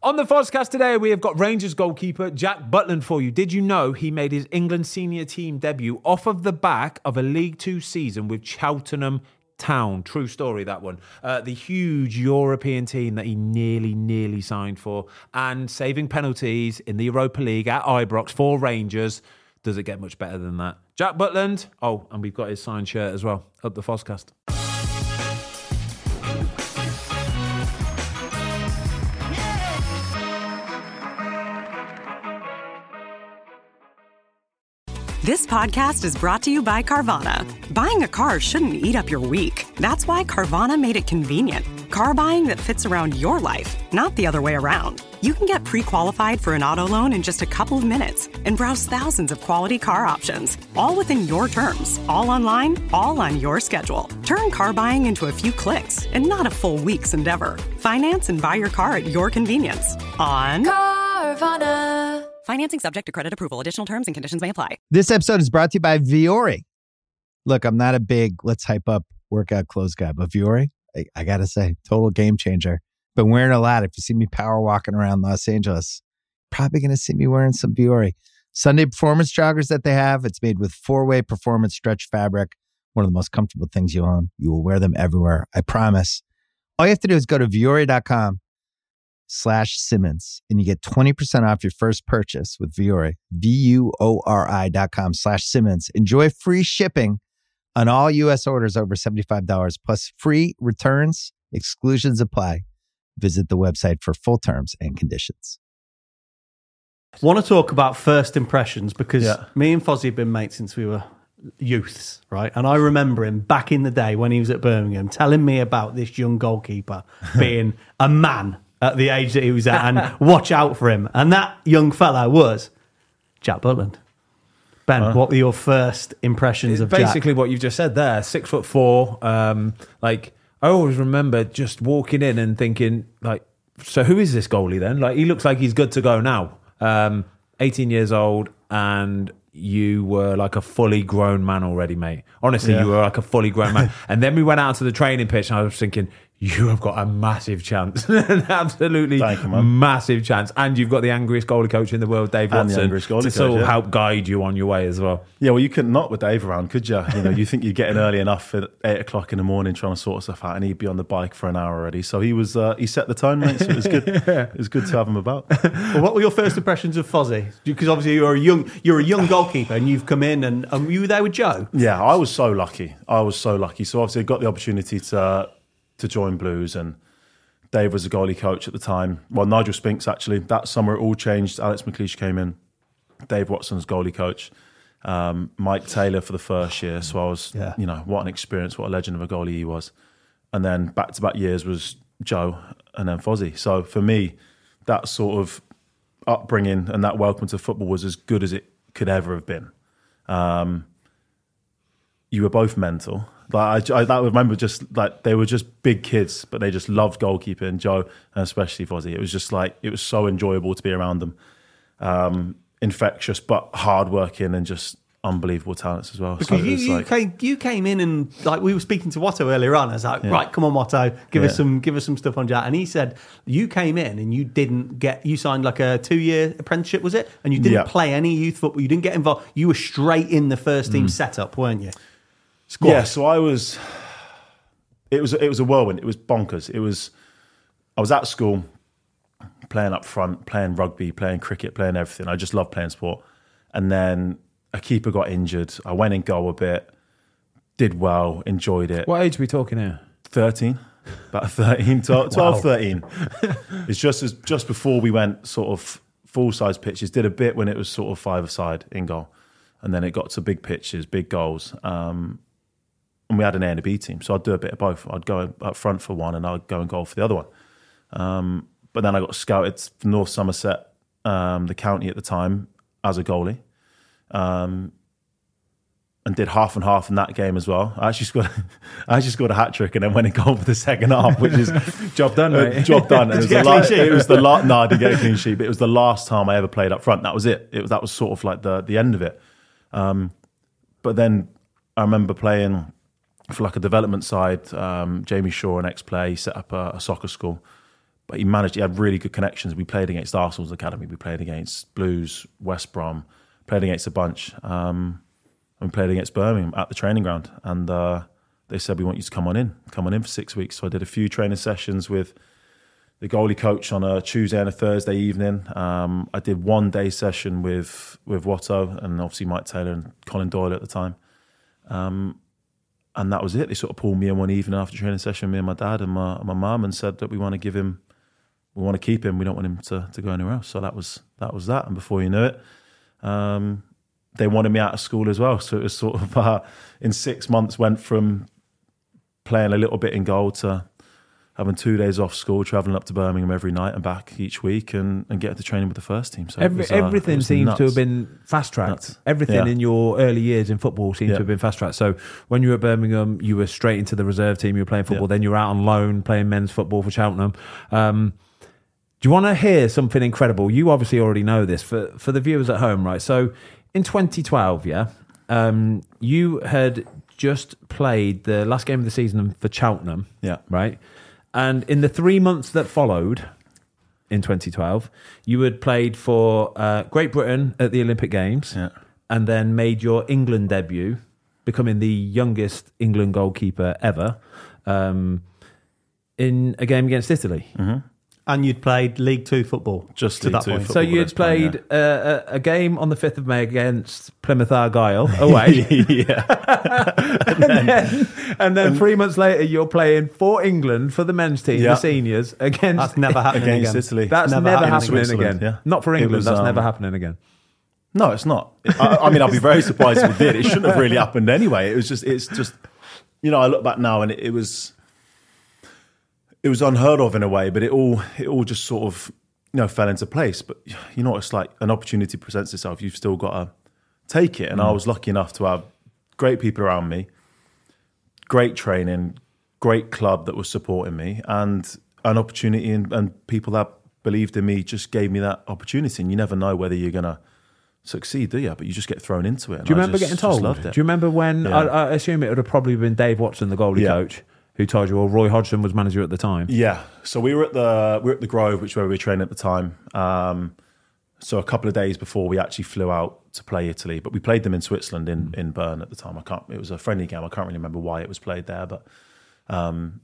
On the podcast today, we have got Rangers goalkeeper Jack Butland for you. Did you know he made his England senior team debut off of the back of a League Two season with Cheltenham Town? True story, that one. The huge European team that he nearly signed for, and saving penalties in the Europa League at Ibrox for Rangers. Does it get much better than that? Jack Butland. Oh, and we've got his signed shirt as well. Up the Foscast. This podcast is brought to you by Carvana. Buying a car shouldn't eat up your week. That's why Carvana made it convenient. Car buying that fits around your life, not the other way around. You can get pre-qualified for an auto loan in just a couple of minutes and browse thousands of quality car options, all within your terms, all online, all on your schedule. Turn car buying into a few clicks and not a full week's endeavor. Finance and buy your car at your convenience on Carvana. Financing subject to credit approval. Additional terms and conditions may apply. This episode is brought to you by Vuori. Look, I'm not a big let's hype up workout clothes guy, but Vuori, I got to say, total game changer. Been wearing a lot. If you see me power walking around Los Angeles, probably going to see me wearing some Vuori. Sunday performance joggers that they have, it's made with 4-way performance stretch fabric. One of the most comfortable things you own. You will wear them everywhere. I promise. All you have to do is go to Vuori.com/Simmons and you get 20% off your first purchase with Vuori. VUORI.com/Simmons. Enjoy free shipping on all U.S. orders over $75 plus free returns. Exclusions apply. Visit the website for full terms and conditions. I want to talk about first impressions because me and Fozzie have been mates since we were youths, right? And I remember him back in the day when he was at Birmingham telling me about this young goalkeeper being a man at the age that he was at and watch out for him. And that young fella was Jack Butland. Ben, what were your first impressions of Jack? Basically what you've just said there, 6'4", I always remember just walking in and thinking, so who is this goalie then? He looks like he's good to go now. 18 years old, and you were like a fully grown man already, mate. Honestly, you were like a fully grown man. And then we went out to the training pitch, and I was thinking, you have got a massive chance. An absolutely massive chance. And you've got the angriest goalie coach in the world, Dave Watson, to sort of help guide you on your way as well. Yeah, well, you couldn't not with Dave around, could you? You think you'd get in early enough at 8 o'clock in the morning trying to sort stuff out, and he'd be on the bike for an hour already. So he set the tone, mate, so it was good. It was good to have him about. Well, what were your first impressions of Fozzie? Because obviously you're a young goalkeeper and you've come in and you were there with Joe. Yeah, I was so lucky. So obviously I got the opportunity to join Blues, and Dave was a goalie coach at the time. Well, Nigel Spinks, actually. That summer it all changed. Alex McLeish came in. Dave Watson's goalie coach. Mike Taylor for the first year. So I was, what an experience, what a legend of a goalie he was. And then back-to-back years was Joe and then Fozzie. So for me, that sort of upbringing and that welcome to football was as good as it could ever have been. You were both mental. I remember they were just big kids, but they just loved goalkeeping, Joe and especially Fozzie. It was just it was so enjoyable to be around them. Infectious, but hardworking and just unbelievable talents as well. Because so you came in and we were speaking to Watto earlier on. I was like, right, come on, Watto, give us some stuff on Jack. And he said you came in and you signed like a 2-year apprenticeship, was it? And you didn't play any youth football. You didn't get involved. You were straight in the first team setup, weren't you? Squad. Yeah, so I was. It was a whirlwind. It was bonkers. I was at school, playing up front, playing rugby, playing cricket, playing everything. I just loved playing sport. And then a keeper got injured. I went in goal a bit, did well, enjoyed it. What age are we talking here? 13. About 13, 12, 13. It's just before we went sort of full-size pitches. Did a bit when it was sort of 5-a-side in goal. And then it got to big pitches, big goals. And we had an A and a B team, so I'd do a bit of both. I'd go up front for one and I'd go and goal for the other one. But then I got scouted for North Somerset, the county at the time, as a goalie. And did half and half in that game as well. I actually scored a hat-trick and then went and goal for the second half, which is job done, mate. Job done. No, I didn't get a clean sheet, but it was the last time I ever played up front. That was it. That was sort of like the end of it. But then I remember playing for like a development side. Jamie Shaw, an ex-player, he set up a soccer school But he had really good connections. We played against Arsenal's academy. We played against Blues, West Brom, played against a bunch. And we played against Birmingham at the training ground. And they said, we want you to come on in for 6 weeks. So I did a few training sessions with the goalie coach on a Tuesday and a Thursday evening. I did 1 day session with Watto and obviously Mike Taylor and Colin Doyle at the time. And that was it. They sort of pulled me in one evening after training session, me and my dad and my mum, and said that we want to keep him. We don't want him to go anywhere else. So that was that. And before you knew it, they wanted me out of school as well. So it was sort of in 6 months went from playing a little bit in goal to having 2 days off school, travelling up to Birmingham every night and back each week, and getting to training with the first team. So everything seems to have been fast tracked. Everything in your early years in football seems to have been fast tracked. So when you were at Birmingham, you were straight into the reserve team. You were playing football. Then you were out on loan playing men's football for Cheltenham. Do you want to hear something incredible? You obviously already know this for the viewers at home, right? So in 2012, you had just played the last game of the season for Cheltenham, right? And in the 3 months that followed, in 2012, you had played for Great Britain at the Olympic Games, and then made your England debut, becoming the youngest England goalkeeper ever, in a game against Italy. Mm-hmm. And you'd played League Two football just to League that Two point. football. So you'd played a game on the 5th of May against Plymouth Argyle away. and then 3 months later, you're playing for England, for the men's team, the seniors, against... That's never happening against again. Italy. That's never happening again. Yeah. Not for England, that's never happening again. No, it's not. I mean, I'll be very surprised if it did. It shouldn't have really happened anyway. It's just, I look back now and it was unheard of in a way, but it all just sort of, fell into place. But it's like an opportunity presents itself. You've still got to take it. And I was lucky enough to have great people around me, great training, great club that was supporting me, and an opportunity and people that believed in me just gave me that opportunity. And you never know whether you're going to succeed, do you? But you just get thrown into it. Do you remember getting told? Loved it. Do you remember when, I assume it would have probably been Dave Watson, the goalie coach, who told you, or Roy Hodgson was manager at the time? Yeah. So we were at the Grove, which is where we were training at the time. So a couple of days before we actually flew out to play Italy, but we played them in Switzerland in Bern at the time. It was a friendly game. I can't really remember why it was played there, but and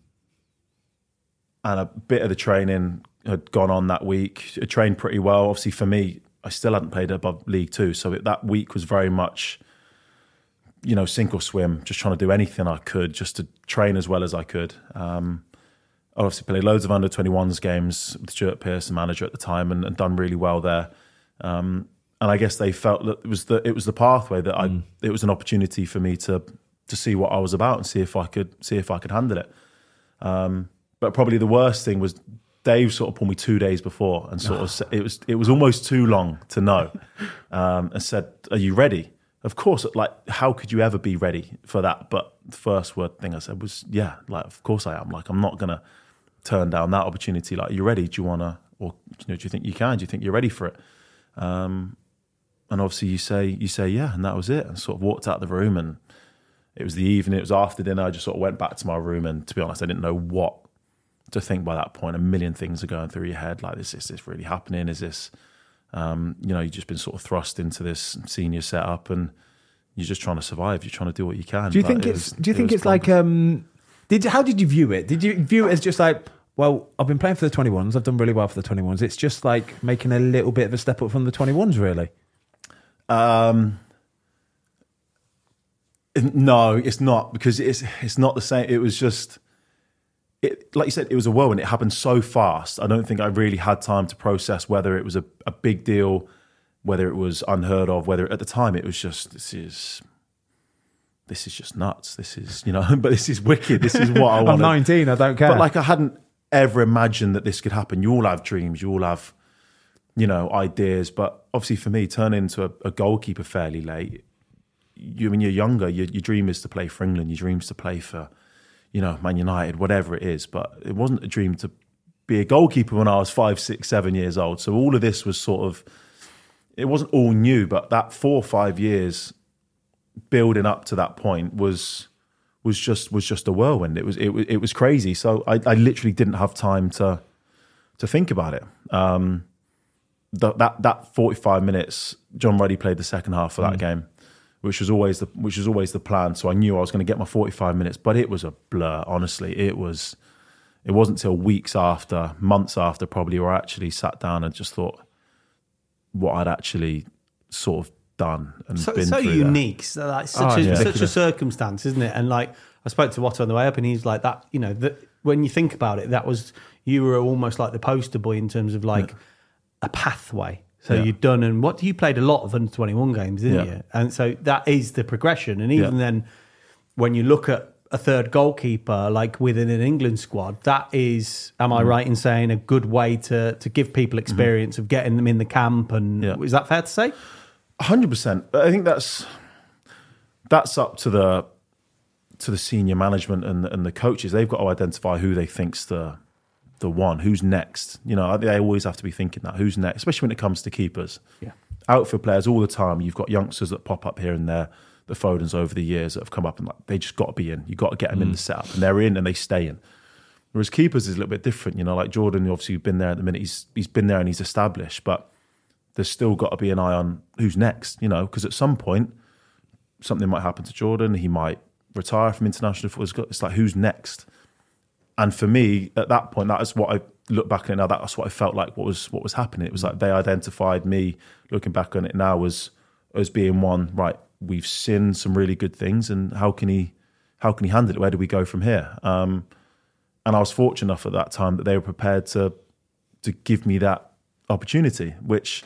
a bit of the training had gone on that week. I trained pretty well. Obviously for me, I still hadn't played above League Two, so that week was very much, sink or swim, just trying to do anything I could just to train as well as I could. I obviously played loads of under-21s games with Stuart Pearce, the manager at the time, and done really well there. And I guess they felt that it was the pathway that it was an opportunity for me to see what I was about and see if I could handle it. But probably the worst thing was Dave sort of pulled me 2 days before and sort of said, it was almost too long to know, and said, "Are you ready?" Of course, how could you ever be ready for that? But the first thing I said was, "Yeah, of course I am. I'm not gonna turn down that opportunity. Are you ready? Do you wanna, or do you think you can? Do you think you're ready for it?" And obviously you say yeah, and that was it. And sort of walked out of the room, and it was the evening. It was after dinner. I just sort of went back to my room, and to be honest, I didn't know what to think by that point. A million things are going through your head. Is this really happening? Is this, you've just been sort of thrust into this senior setup, and you're just trying to survive. You're trying to do what you can. Do you think it's like, how did you view it? Did you view it as just like, well, I've been playing for the 21s. I've done really well for the 21s. It's just like making a little bit of a step up from the 21s, really? No, it's not, because it's not the same. It was just, like you said, it was a whirlwind. It happened so fast. I don't think I really had time to process whether it was a big deal, whether it was unheard of, whether at the time it was just, this is just nuts. This is, but this is wicked. This is what I want. I'm 19, I don't care. But I hadn't ever imagined that this could happen. You all have dreams. You all have, ideas. But obviously for me, turning into a goalkeeper fairly late, when you're younger, your dream is to play for England. Your dream is to play for, Man United, whatever it is. But it wasn't a dream to be a goalkeeper when I was 5, 6, 7 years old. So all of this was sort of, it wasn't all new, but that 4 or 5 years building up to that point was just a whirlwind. It was crazy. So I literally didn't have time to think about it. That 45 minutes, John Ruddy played the second half of that game, which was always the plan. So I knew I was going to get my 45 minutes, but it was a blur. Honestly, it wasn't till weeks after, months after, probably, where I actually sat down and just thought what I'd actually sort of done and been so through. Unique, so like such a circumstance, isn't it? And like I spoke to Watto on the way up, and he's like that. You know, that when you think about it, you were almost like the poster boy in terms of like a pathway. So you'd done, and you played a lot of under-21 games, didn't you? And so that is the progression. And even then, when you look at a third goalkeeper, like within an England squad, that is, am I right in saying, a good way to give people experience of getting them in the camp? And is that fair to say? 100%. I think that's up to the senior management and the coaches. They've got to identify who they think's the one, who's next. You know, they always have to be thinking that, who's next, especially when it comes to keepers. Yeah. Outfield players all the time. You've got youngsters that pop up here and there, the Fodens over the years that have come up, and they just got to be in. You've got to get them in the setup, and they're in and they stay in. Whereas keepers is a little bit different. You know, like Jordan, obviously, you've been there at the minute. He's been there and he's established, but there's still got to be an eye on who's next, you know, because at some point, something might happen to Jordan. He might retire from international football. It's like, who's next? And for me, at that point, that is what I look back on it now. That's what I felt like what was happening. It was like they identified me, looking back on it now, as being one, right, we've seen some really good things, and how can he handle it? Where do we go from here? And I was fortunate enough at that time that they were prepared to give me that opportunity, which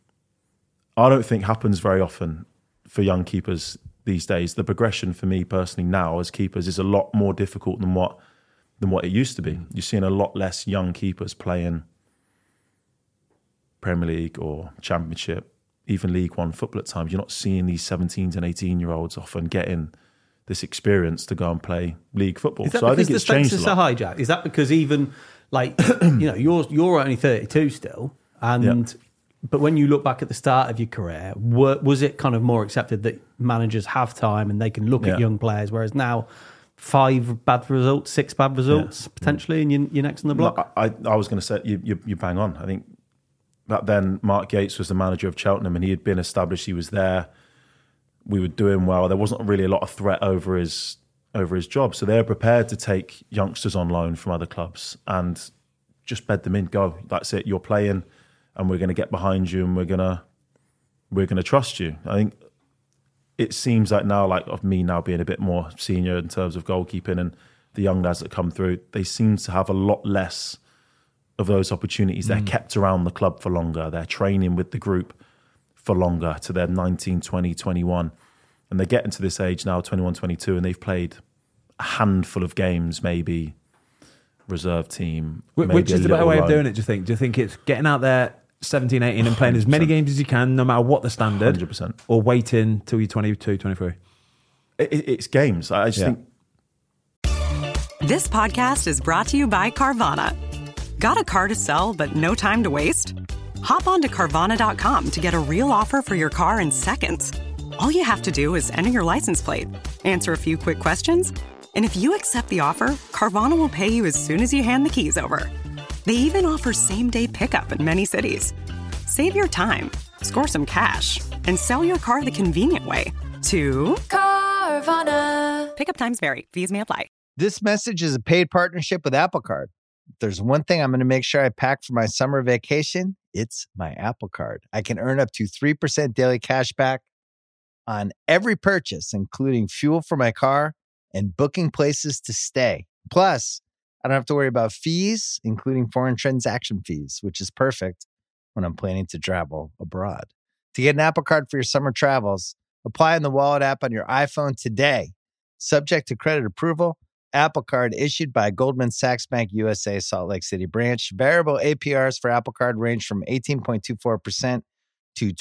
I don't think happens very often for young keepers these days. The progression for me personally now as keepers is a lot more difficult than what it used to be. You're seeing a lot less young keepers playing Premier League or Championship, even League One football at times. You're not seeing these 17 and 18-year-olds often getting this experience to go and play league football. So I think it's changed a lot. Hijack? Is that because even like you know you're only 32 still, and but when you look back at the start of your career, was it kind of more accepted that managers have time and they can look at young players, whereas now 5 bad results, 6 bad results potentially, and you're next on the block? No, I was going to say you bang on. I think that then Mark Yates was the manager of Cheltenham, and he had been established. He was there. We were doing well. There wasn't really a lot of threat over his job, so they're prepared to take youngsters on loan from other clubs and just bed them in. Go, that's it. You're playing, and we're going to get behind you, and we're going to trust you. I think it seems like now, like of me now being a bit more senior in terms of goalkeeping, and the young lads that come through, they seem to have a lot less of those opportunities. They're kept around the club for longer. They're training with the group for longer, to their 19, 20, 21. And they're getting to this age now, 21, 22, and they've played a handful of games, maybe reserve team. Which is the better way of doing it, do you think? Do you think it's getting out there 17, 18 and playing 100%. As many games as you can, no matter what the standard? 100%. Or waiting till you're 22, 23? It's games. I just think... This podcast is brought to you by Carvana. Got a car to sell but no time to waste? Hop on to Carvana.com to get a real offer for your car in seconds. All you have to do is enter your license plate, answer a few quick questions, and if you accept the offer, Carvana will pay you as soon as you hand the keys over. They even offer same-day pickup in many cities. Save your time, score some cash, and sell your car the convenient way to Carvana. Pickup times vary. Fees may apply. This message is a paid partnership with Apple Card. If there's one thing I'm going to make sure I pack for my summer vacation, it's my Apple Card. I can earn up to 3% daily cash back on every purchase, including fuel for my car and booking places to stay. Plus, I don't have to worry about fees, including foreign transaction fees, which is perfect when I'm planning to travel abroad. To get an Apple Card for your summer travels, apply in the Wallet app on your iPhone today. Subject to credit approval, Apple Card issued by Goldman Sachs Bank USA Salt Lake City branch. Variable APRs for Apple Card range from 18.24% to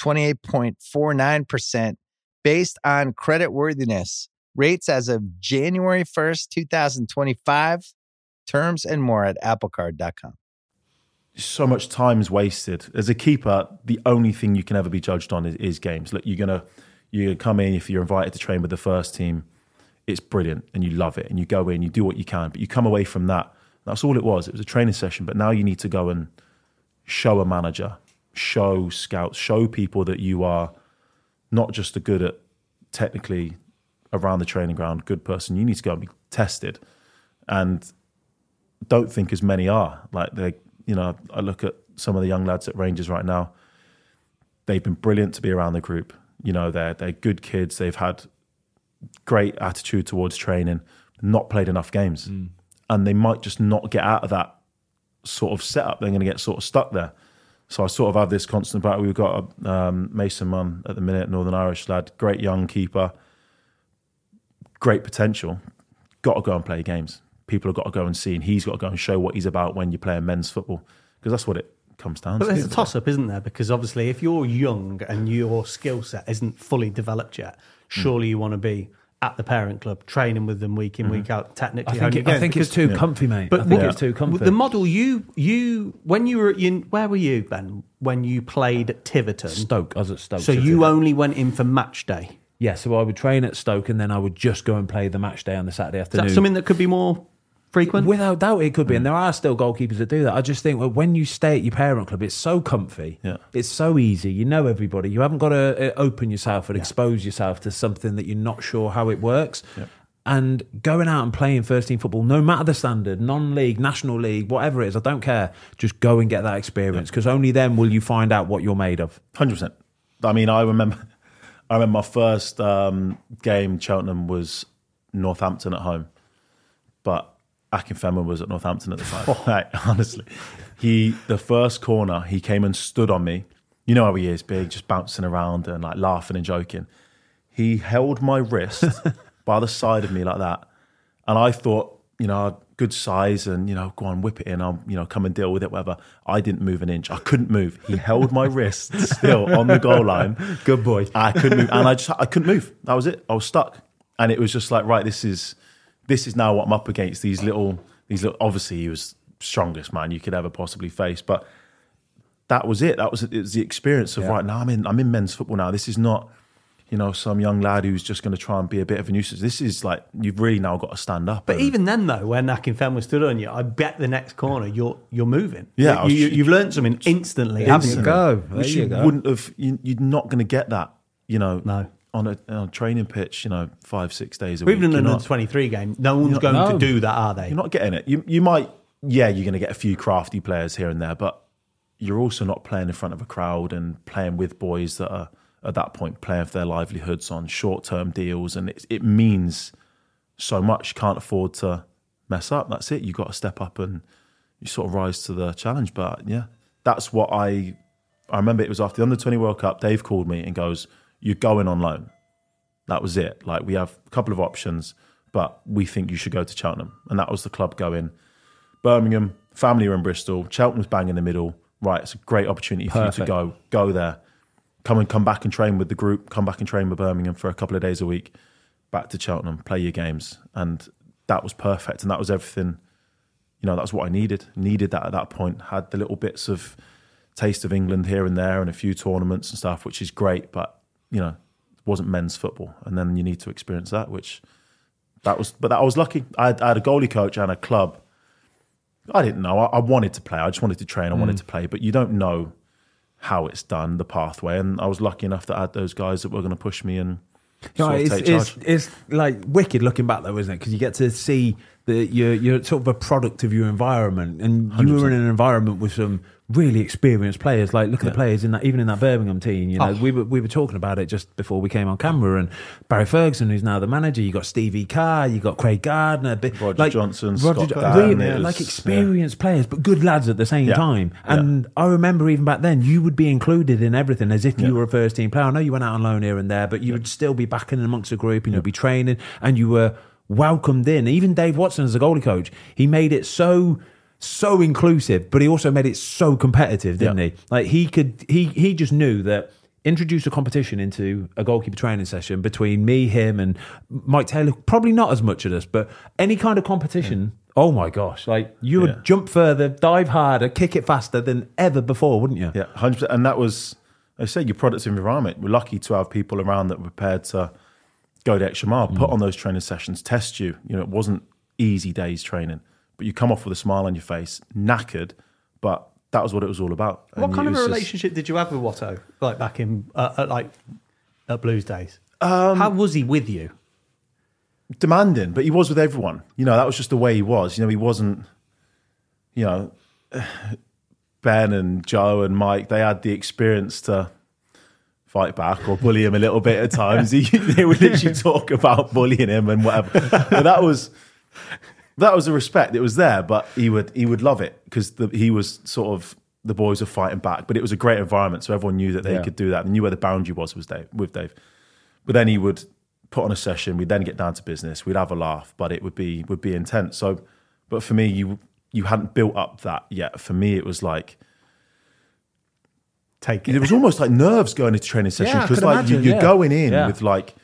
28.49% based on creditworthiness. Rates as of January 1st, 2025. Terms and more at applecard.com. So much time is wasted. As a keeper, the only thing you can ever be judged on is games. Look, you're gonna come in, if you're invited to train with the first team, it's brilliant and you love it and you go in, you do what you can, but you come away from that That's all it was. It was a training session. But now you need to go and show a manager, show scouts, show people that you are not just a good at technically around the training ground, good person. You need to go and be tested. And don't think as many are. Like I look at some of the young lads at Rangers right now. They've been brilliant to be around the group. They're good kids. They've had great attitude towards training, not played enough games. And they might just not get out of that sort of setup. They're going to get sort of stuck there. So I sort of have this constant battle. We've got Mason Munn at the minute, Northern Irish lad, great young keeper, great potential. Got to go and play games. People have got to go and see, and he's got to go and show what he's about when you're playing men's football, because that's what it comes down to. But there's a toss-up, isn't there? Because obviously if you're young and your skill set isn't fully developed yet, surely you want to be at the parent club, training with them week in, week out, technically. I think it's too comfy, mate. But I think it's too comfy. The model you when you were where were you, Ben, when you played at Tiverton? Stoke. I was at Stoke. So you only went in for match day? Yeah, so I would train at Stoke and then I would just go and play the match day on the Saturday afternoon. Is that something that could be more frequent? Without doubt it could be, and there are still goalkeepers that do that. I just think when you stay at your parent club, it's so comfy. Yeah. It's so easy. You know everybody. You haven't got to open yourself and expose yourself to something that you're not sure how it works. Yeah. And going out and playing first team football, no matter the standard, non-league, national league, whatever it is, I don't care. Just go and get that experience, because only then will you find out what you're made of. 100%. I mean, I remember my first game, Cheltenham, was Northampton at home, but Akinfenwa was at Northampton at the time. Right, honestly, the first corner, he came and stood on me. You know how he is, big, just bouncing around and like laughing and joking. He held my wrist by the side of me like that, and I thought, good size, and go on, whip it in. I'll come and deal with it, whatever. I didn't move an inch. I couldn't move. He held my wrist still on the goal line. Good boy. I couldn't move, and I couldn't move. That was it. I was stuck, and it was just like, right, this is now what I'm up against. These little. Obviously, he was strongest man you could ever possibly face, but that was it. It was the experience of right now. I'm in men's football now. This is not, some young lad who's just going to try and be a bit of a nuisance. This is like, you've really now got to stand up. But even then, though, when Akinfenwa stood on you, I bet the next corner you're moving. Yeah, you've learned something instantly. Haven't you? There you go. Wouldn't have. You're not going to get that. No. On a training pitch, 5-6 days a week. Even in an under 23 game, no one's going to do that, are they? You're not getting it. You might, you're going to get a few crafty players here and there, but you're also not playing in front of a crowd and playing with boys that are, at that point, playing for their livelihoods on short-term deals, and it means so much. You can't afford to mess up. That's it. You've got to step up and you sort of rise to the challenge. But yeah, that's what I remember. It was after the Under-20 World Cup, Dave called me and goes, "You're going on loan." That was it. Like, we have a couple of options, but we think you should go to Cheltenham. And that was the club going. Birmingham, family are in Bristol, Cheltenham's bang in the middle. Right, it's a great opportunity for you to go there. Come back and train with the group, come back and train with Birmingham for a couple of days a week, back to Cheltenham, play your games. And that was perfect. And that was everything, that was what I needed. Needed that at that point. Had the little bits of taste of England here and there and a few tournaments and stuff, which is great, but, it wasn't men's football. And then you need to experience that, I was lucky. I had a goalie coach and a club. I didn't know. I wanted to play. I just wanted to train. I wanted to play, but you don't know how it's done, the pathway. And I was lucky enough that I had those guys that were going to push me and take charge. It's like wicked looking back though, isn't it? Because you get to see that you're sort of a product of your environment, and you 100%. Were in an environment with some really experienced players. Like, look at the players even in that Birmingham team. We were talking about it just before we came on camera. And Barry Ferguson, who's now the manager, you got Stevie Carr, you got Craig Gardner, Roger Johnson, Scott Dan, like experienced players, but good lads at the same time. And I remember even back then, you would be included in everything as if you were a first team player. I know you went out on loan here and there, but you would still be back in amongst a group, and you'd be training, and you were welcomed in. Even Dave Watson as a goalie coach, he made it so inclusive, but he also made it so competitive, didn't he? Like, he just knew that introduce a competition into a goalkeeper training session between me, him, and Mike Taylor. Probably not as much of this, but any kind of competition. Oh my gosh! Like, you would jump further, dive harder, kick it faster than ever before, wouldn't you? Yeah, 100%. And that was, I say, your product of environment. We're lucky to have people around that were prepared to go the extra mile, put on those training sessions, test you. It wasn't easy days training. but you come off with a smile on your face, knackered, but that was what it was all about. What kind of a relationship did you have with Watto, like back in at Blues days? How was he with you? Demanding, but he was with everyone. That was just the way he was. He wasn't, Ben and Joe and Mike, they had the experience to fight back or bully him a little bit at times. They would literally talk about bullying him and whatever. But that was a respect. It was there, but he would love it because he was sort of, the boys were fighting back. But it was a great environment, so everyone knew that they could do that. They knew where the boundary was with Dave. But then he would put on a session. We'd then get down to business. We'd have a laugh, but it would be intense. So, but for me, you hadn't built up that yet. For me, it was like, take it. It was almost like nerves going into training sessions because you're going in with like,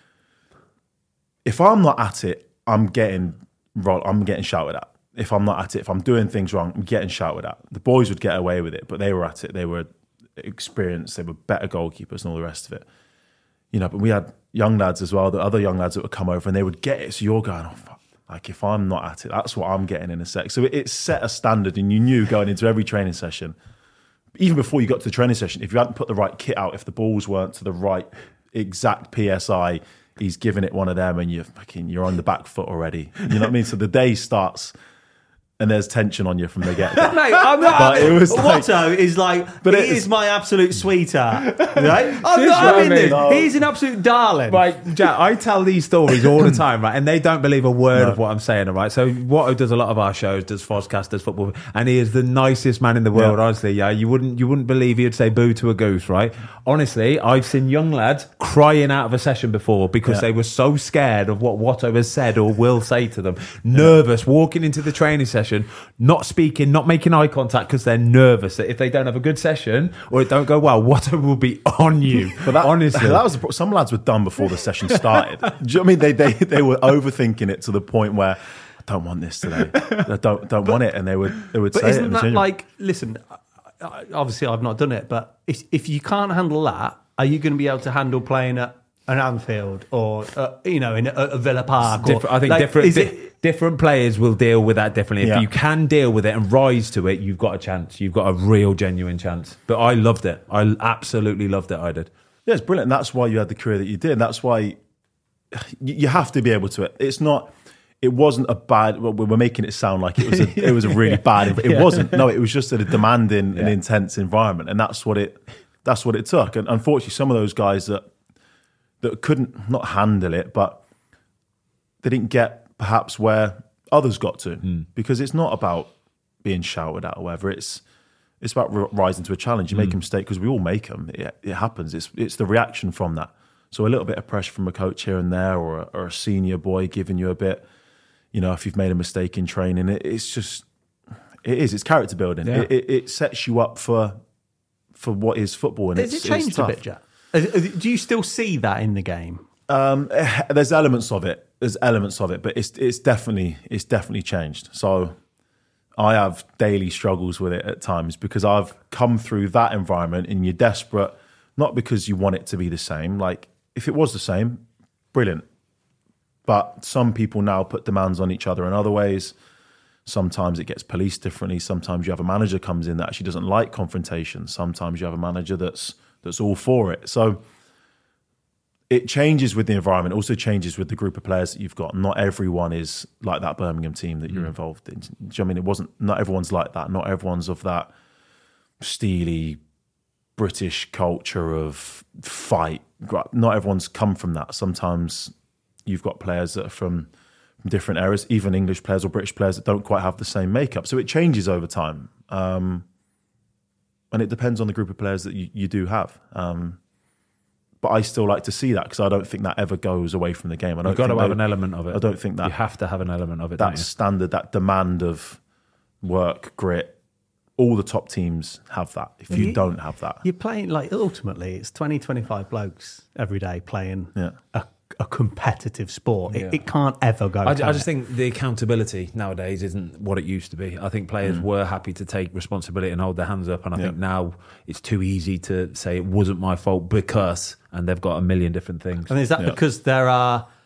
if I'm not at it, I'm getting shouted at. If I'm not at it, if I'm doing things wrong, I'm getting shouted at. The boys would get away with it, but they were at it. They were experienced. They were better goalkeepers and all the rest of it. But we had young lads as well, the other young lads that would come over and they would get it. So you're going, oh, fuck. Like, if I'm not at it, that's what I'm getting in a sec. So it set a standard, and you knew going into every training session, even before you got to the training session, if you hadn't put the right kit out, if the balls weren't to the right exact PSI, he's giving it one of them and you're on the back foot already. You know what I mean? So the day starts and there's tension on you from the get-go. Mate, I'm not. But it was Watto is like, but he is my absolute sweetheart. Right? I'm in this. No. He's an absolute darling. Right, Jack, I tell these stories all the time, right? And they don't believe a word of what I'm saying, right? So Watto does a lot of our shows, does Fozcast, does football, and he is the nicest man in the world, honestly. Yeah, you wouldn't believe he'd say boo to a goose, right? Honestly, I've seen young lads crying out of a session before because they were so scared of what Watto has said or will say to them. Nervous, walking into the training session, not speaking, not making eye contact because they're nervous that if they don't have a good session or it don't go well, Watto will be on you. But honestly, that was some lads were done before the session started. Do you know what I mean? They were overthinking it to the point where I don't want this today. I don't want it, and they would but say isn't it. That like, listen, obviously I've not done it, but if you can't handle that, are you going to be able to handle playing at an Anfield or in a Villa Park? I think different players will deal with that differently. If you can deal with it and rise to it, you've got a chance. You've got a real, genuine chance. But I loved it. I absolutely loved it. I did. Yeah, it's brilliant. That's why you had the career that you did. That's why you have to be able to. It wasn't a bad. Well, we're making it sound like it was a really bad. It wasn't. No, it was just a demanding and intense environment, and that's what it took. And unfortunately, some of those guys that couldn't not handle it, but they didn't get perhaps where others got to, because it's not about being shouted at or whatever. It's about rising to a challenge. You make a mistake because we all make them. It happens. It's the reaction from that. So a little bit of pressure from a coach here and there, or a senior boy giving you a bit. If you've made a mistake in training, it's character building. Yeah. It sets you up for what is football. And has it changed a bit, Jack? Do you still see that in the game? There's elements of it. But it's definitely changed. So I have daily struggles with it at times because I've come through that environment and you're desperate, not because you want it to be the same. Like, if it was the same, brilliant. But some people now put demands on each other in other ways. Sometimes it gets policed differently. Sometimes you have a manager comes in that actually doesn't like confrontation. Sometimes you have a manager that's all for it. So it changes with the environment, also changes with the group of players that you've got. Not everyone is like that Birmingham team that you're involved in. Do you know what I mean? Not everyone's like that. Not everyone's of that steely British culture of fight. Not everyone's come from that. Sometimes you've got players that are from different eras, even English players or British players that don't quite have the same makeup. So it changes over time. And it depends on the group of players that you do have. But I still like to see that because I don't think that ever goes away from the game. You've got to have an element of it. I don't think that... You have to have an element of it, that standard, that demand of work, grit, all the top teams have that. If you don't have that... You're playing, like, ultimately, it's 20, 25 blokes every day playing a competitive sport. It can't ever go. I just think the accountability nowadays isn't what it used to be. I think players were happy to take responsibility and hold their hands up, and I think now it's too easy to say it wasn't my fault because, and they've got a million different things. And is that because there are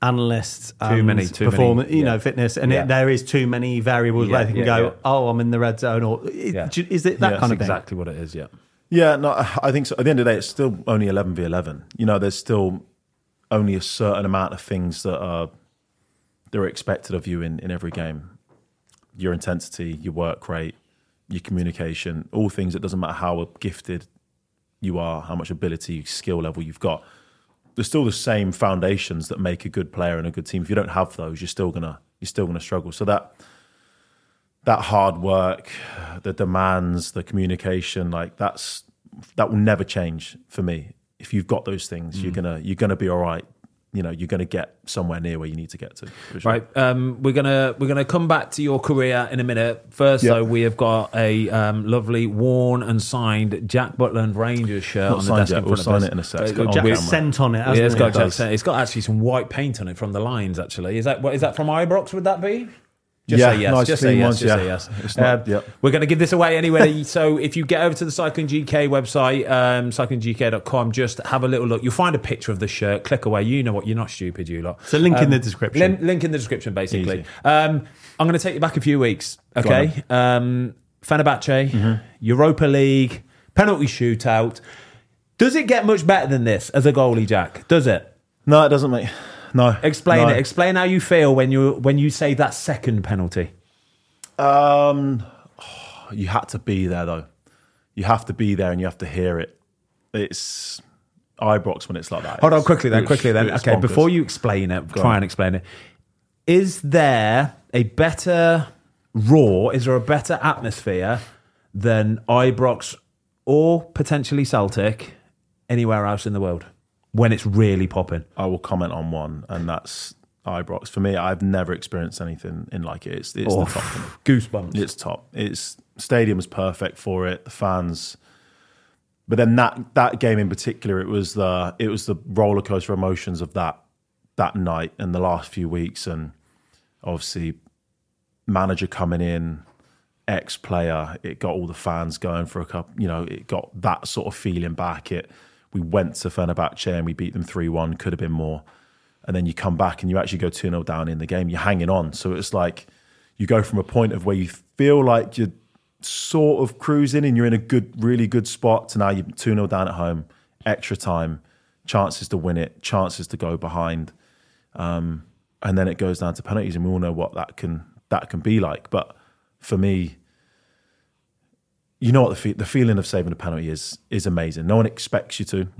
analysts, Too many, performance, yeah. fitness, and Yeah. there is too many variables where they can go, oh, I'm in the red zone, or is it that Yeah, kind of thing? Exactly what it is, yeah. Yeah, no, I think so. At the end of the day, it's still only 11v11. There's still only a certain amount of things that are expected of you in every game. Your intensity, your work rate, your communication, all things. It doesn't matter how gifted you are, how much ability, skill level you've got. There's still the same foundations that make a good player and a good team. If you don't have those, you're still gonna struggle. So that hard work, the demands, the communication, that will never change for me. If you've got those things, you're gonna be all right. You're gonna get somewhere near where you need to get to. For sure. Right, we're gonna come back to your career in a minute. First, though, we have got a lovely worn and signed Jack Butland Rangers shirt Not on the signed desk yet. in We'll front sign of us. it in a sec. It's It's got got Jack's on scent on it, Yeah, hasn't it's it? got It does. Jack's scent. It's got actually some white paint on it from the lines. Actually, is that from Ibrox? Would that be? Just say yes. nice Just say clean yes. ones, Just yeah. say yes. It's not, yep. We're going to give this away anyway. So if you get over to the Cycling GK website, cyclinggk.com, just have a little look. You'll find a picture of the shirt. Click away. You know what? You're not stupid, you lot. So link in the description. Link in the description, basically. Easy. I'm going to take you back a few weeks. Okay. Fenerbahce, Europa League, penalty shootout. Does it get much better than this as a goalie, Jack? Does it? No, it doesn't, mate. No. Explain No. it. Explain how you feel when you say that second penalty. You had to be there, though. You have to be there and you have to hear it. It's Ibrox when it's like that. Hold on, quickly then. It's Okay, bonkers. before you explain it, try and explain it. Is there a better roar? Is there a better atmosphere than Ibrox or potentially Celtic anywhere else in the world when it's really popping? I will comment on one, and that's Ibrox. For me, I've never experienced anything in like it. It's the top for me. Goosebumps. It's top. It's stadium's perfect for it. The fans, but then that game in particular, it was the roller coaster emotions of that night and the last few weeks, and obviously manager coming in, ex-player. It got all the fans going for a couple. It got that sort of feeling back. We went to Fenerbahce and we beat them 3-1. Could have been more. And then you come back and you actually go 2-0 down in the game. You're hanging on. So it's like you go from a point of where you feel like you're sort of cruising and you're in a really good spot to now you're 2-0 down at home, extra time, chances to win it, chances to go behind. And then it goes down to penalties, and we all know what that can be like. But for me, you know what the feeling of saving a penalty is amazing. No one expects you to.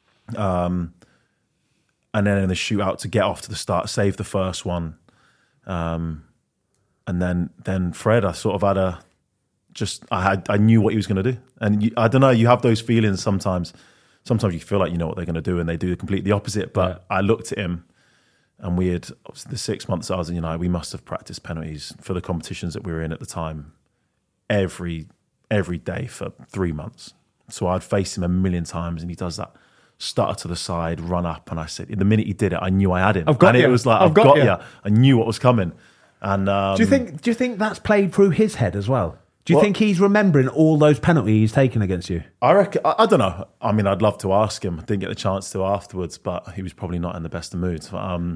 And then in the shootout to get off to the start, save the first one. And then Fred, I sort of had I knew what he was going to do. And I don't know, you have those feelings sometimes. Sometimes you feel like you know what they're going to do and they do completely the opposite. But I looked at him and we had, obviously the 6 months that I was in United, we must have practiced penalties for the competitions that we were in at the time every day for 3 months. So I'd faced him a million times and he does that stutter to the side, run up, and I said, the minute he did it, I knew I had him. It was like, I've got you. I knew what was coming. And do you think that's played through his head as well? Do you think he's remembering all those penalties he's taken against you? I reckon. I don't know. I mean, I'd love to ask him. I didn't get the chance to afterwards, but he was probably not in the best of moods. I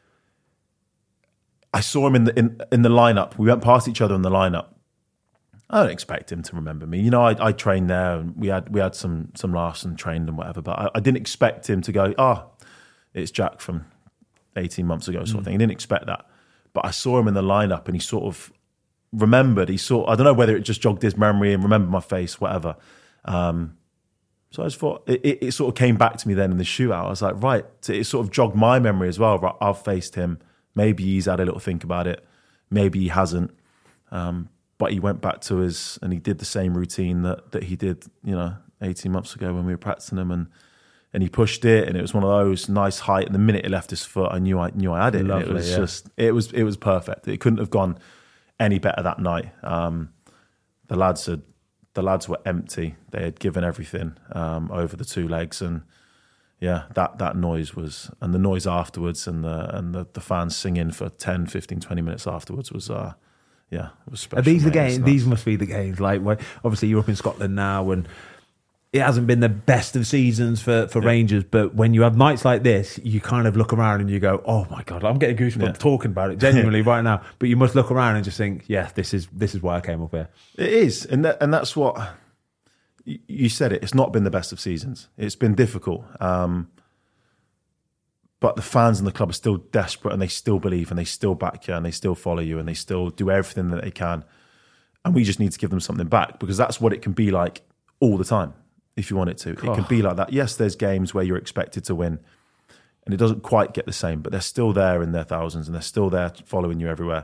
saw him in the lineup. We went past each other in the lineup. I don't expect him to remember me. I trained there and we had some laughs and trained and whatever, but I didn't expect him to go, it's Jack from 18 months ago sort of thing. I didn't expect that. But I saw him in the lineup and he sort of remembered. I don't know whether it just jogged his memory and remembered my face, whatever. So I just thought, it sort of came back to me then in the shootout. I was like, right, it sort of jogged my memory as well. Right, I've faced him. Maybe he's had a little think about it. Maybe he hasn't. But he went back to and he did the same routine that he did, 18 months ago when we were practicing him, and he pushed it, and it was one of those nice height. And the minute it left his foot, I knew I had it. Lovely, it was it was perfect. It couldn't have gone any better that night. The lads were empty. They had given everything over the two legs, and yeah, that noise was, and the noise afterwards, and the fans singing for 10, 15, 20 minutes afterwards was. It was special. Are these the mate. It was games? nuts. These must be the games. Like, obviously, you're up in Scotland now, and it hasn't been the best of seasons for Rangers, but when you have nights like this, you kind of look around and you go, "Oh my God, I'm getting goosebumps talking about it genuinely right now." But you must look around and just think, "Yeah, this is why I came up here." It is, and that's what you said. It's not been the best of seasons. It's been difficult, but the fans and the club are still desperate, and they still believe, and they still back you, and they still follow you, and they still do everything that they can. And we just need to give them something back, because that's what it can be like all the time. If you want it to, it can be like that. Yes, there's games where you're expected to win and it doesn't quite get the same, but they're still there in their thousands and they're still there following you everywhere.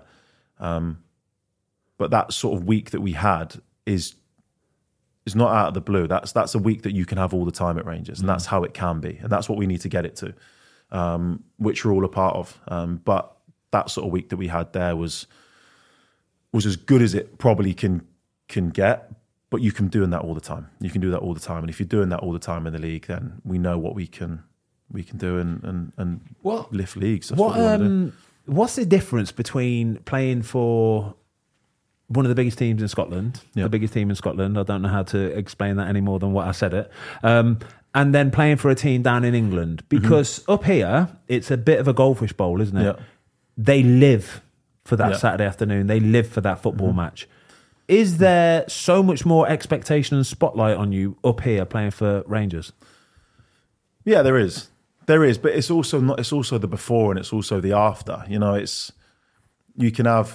But that sort of week that we had is not out of the blue. That's a week that you can have all the time at Rangers, and that's how it can be. And that's what we need to get it to, which we're all a part of. But that sort of week that we had there was as good as it probably can get. But you can do that all the time. You can do that all the time, and if you're doing that all the time in the league, then we know what we can do and lift leagues. That's what we want to do. What's the difference between playing for one of the biggest teams in Scotland, the biggest team in Scotland? I don't know how to explain that any more than what I said it. And then playing for a team down in England, because up here it's a bit of a goldfish bowl, isn't it? Yeah. They live for that Saturday afternoon. They live for that football match. Is there so much more expectation and spotlight on you up here playing for Rangers? Yeah, there is. There is, but it's also not. It's also the before and it's also the after. You know, you can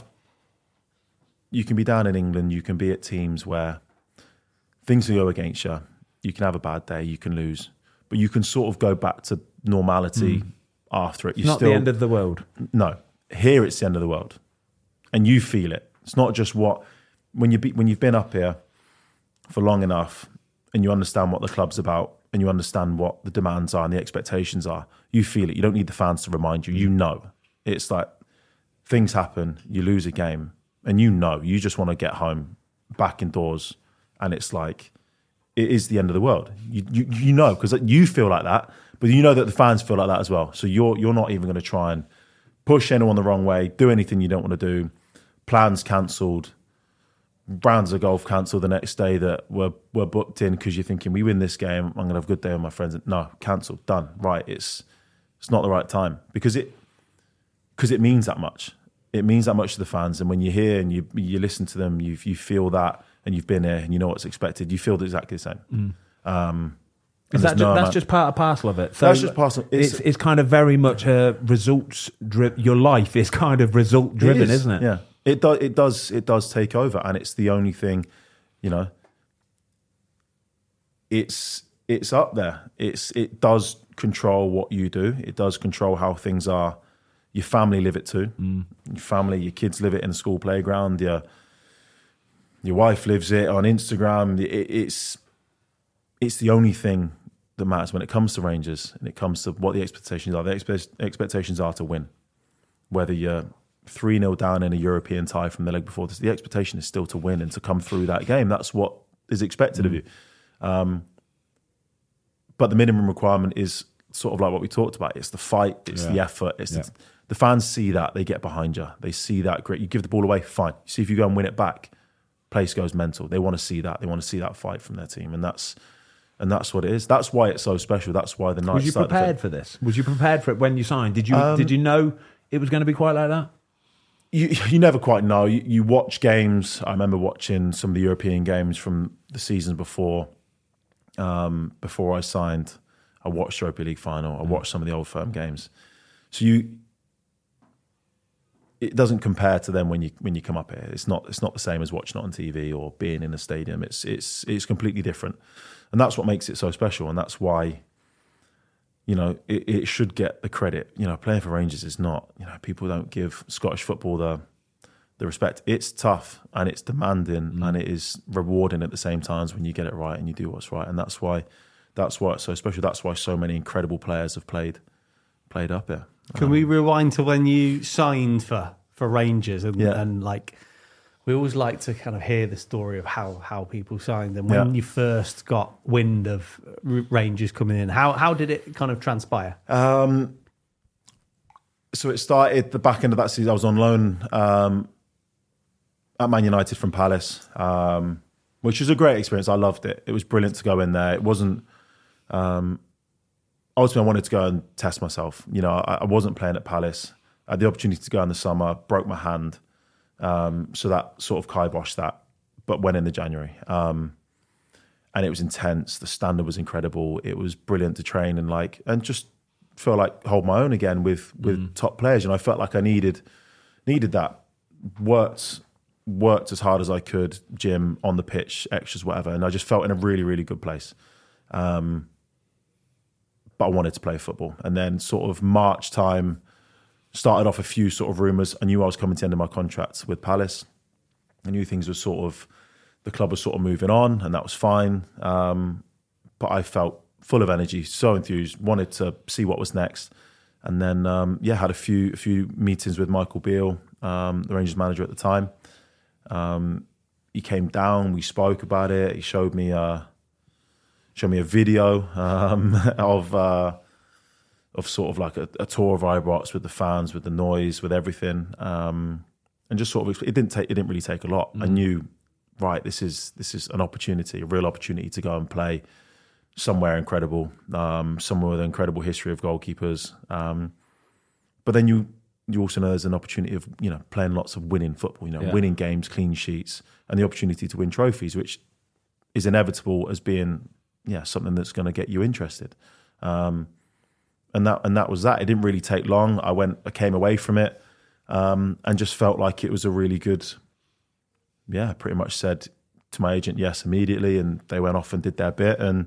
be down in England. You can be at teams where things will go against you. You can have a bad day. You can lose, but you can sort of go back to normality after it. It's not the end of the world. No, here it's the end of the world, and you feel it. It's not just when you've been up here for long enough and you understand what the club's about and you understand what the demands are and the expectations are, you feel it. You don't need the fans to remind you. You know. It's like things happen, you lose a game, and you just want to get home, back indoors, and it's like, it is the end of the world. You know, because you feel like that, but you know that the fans feel like that as well. So you're not even going to try and push anyone the wrong way, do anything you don't want to do. Plans cancelled. Rounds of golf cancelled the next day that were booked in because you're thinking, we win this game, I'm going to have a good day with my friends. No, cancelled, done. Right, it's not the right time because it means that much. It means that much to the fans, and when you're here and you listen to them, you feel that, and you've been here and you know what's expected. You feel exactly the same. That's just part and parcel of it. So that's just parcel. It's kind of very much a results driven. Your life is kind of result driven, isn't it? Yeah. It does take over, and it's the only thing, you know. It's up there. It does control what you do. It does control how things are. Your family live it too. Your family, your kids live it in the school playground. Your wife lives it on Instagram. It's the only thing that matters when it comes to Rangers, and it comes to what the expectations are. The expectations are to win, whether you're 3-0 down in a European tie from the leg before this. The expectation is still to win and to come through that game. That's what is expected of you. But the minimum requirement is sort of like what we talked about. It's the fight, it's the effort. The fans see that, they get behind you. They see that great. You give the ball away, fine. You see if you go and win it back, place goes mental. They want to see that. They want to see that fight from their team. And that's what it is. That's why it's so special. That's why the night. Was you prepared for this? Was you prepared for it when you signed? Did you know it was going to be quite like that? You never quite know. You watch games. I remember watching some of the European games from the season before I signed. I watched the Europa League final. I watched some of the Old Firm games. So it doesn't compare to them when you come up here. It's not the same as watching it on TV or being in a stadium. It's completely different, and that's what makes it so special. And that's why, you know, it should get the credit. You know, playing for Rangers is not, you know, people don't give Scottish football the respect. It's tough and it's demanding and it is rewarding at the same times when you get it right and you do what's right. And that's why it's so special. That's why so many incredible players have played up here. Can we rewind to when you signed for Rangers and like, we always like to kind of hear the story of how people signed and when you first got wind of Rangers coming in. How did it kind of transpire? So it started the back end of that season. I was on loan at Man United from Palace. which was a great experience. I loved it. It was brilliant to go in there. It wasn't. Ultimately, I wanted to go and test myself. You know, I wasn't playing at Palace. I had the opportunity to go in the summer, broke my hand, so that sort of kiboshed that. But went in the January, and it was intense. The standard was incredible. It was brilliant to train and just feel like hold my own again with top players. And I felt like I needed that. Worked as hard as I could, gym, on the pitch, extras, whatever. And I just felt in a really, really good place. But I wanted to play football. And then sort of March time, started off a few sort of rumours. I knew I was coming to the end of my contract with Palace. I knew things were the club was sort of moving on, and that was fine. But I felt full of energy, so enthused, wanted to see what was next. And then, had a few meetings with Michael Beale, the Rangers manager at the time. He came down, we spoke about it. He showed me a video of sort of like a tour of Ibrox with the fans, with the noise, with everything, and just sort of it didn't really take a lot. I knew, right, this is an opportunity, a real opportunity to go and play somewhere incredible, somewhere with an incredible history of goalkeepers. But then you also know there's an opportunity of, you know, playing lots of winning football, you know, winning games, clean sheets, and the opportunity to win trophies, which is inevitable as being, something that's going to get you interested. And that was that. It didn't really take long. I came away from it, and just felt like it was a really good, pretty much said to my agent yes immediately, and they went off and did their bit, and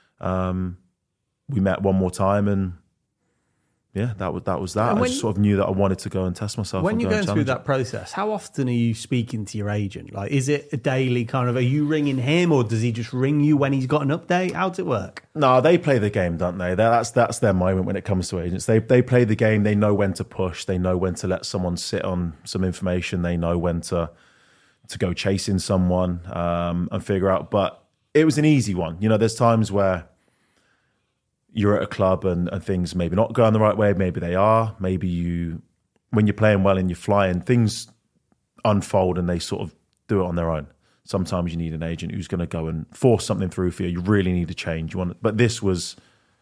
we met one more time, and that was that. I just sort of knew that I wanted to go and test myself. When you're going through that process, how often are you speaking to your agent? Like, is it a daily kind of, are you ringing him, or does he just ring you when he's got an update? How does it work? No, they play the game, don't they? That's their moment when it comes to agents. They play the game. They know when to push. They know when to let someone sit on some information. They know when to go chasing someone and figure out. But it was an easy one. You know, there's times where you're at a club and things maybe not going the right way. Maybe they are. Maybe when you're playing well and you're flying, things unfold and they sort of do it on their own. Sometimes you need an agent who's going to go and force something through for you. You really need to change. But this was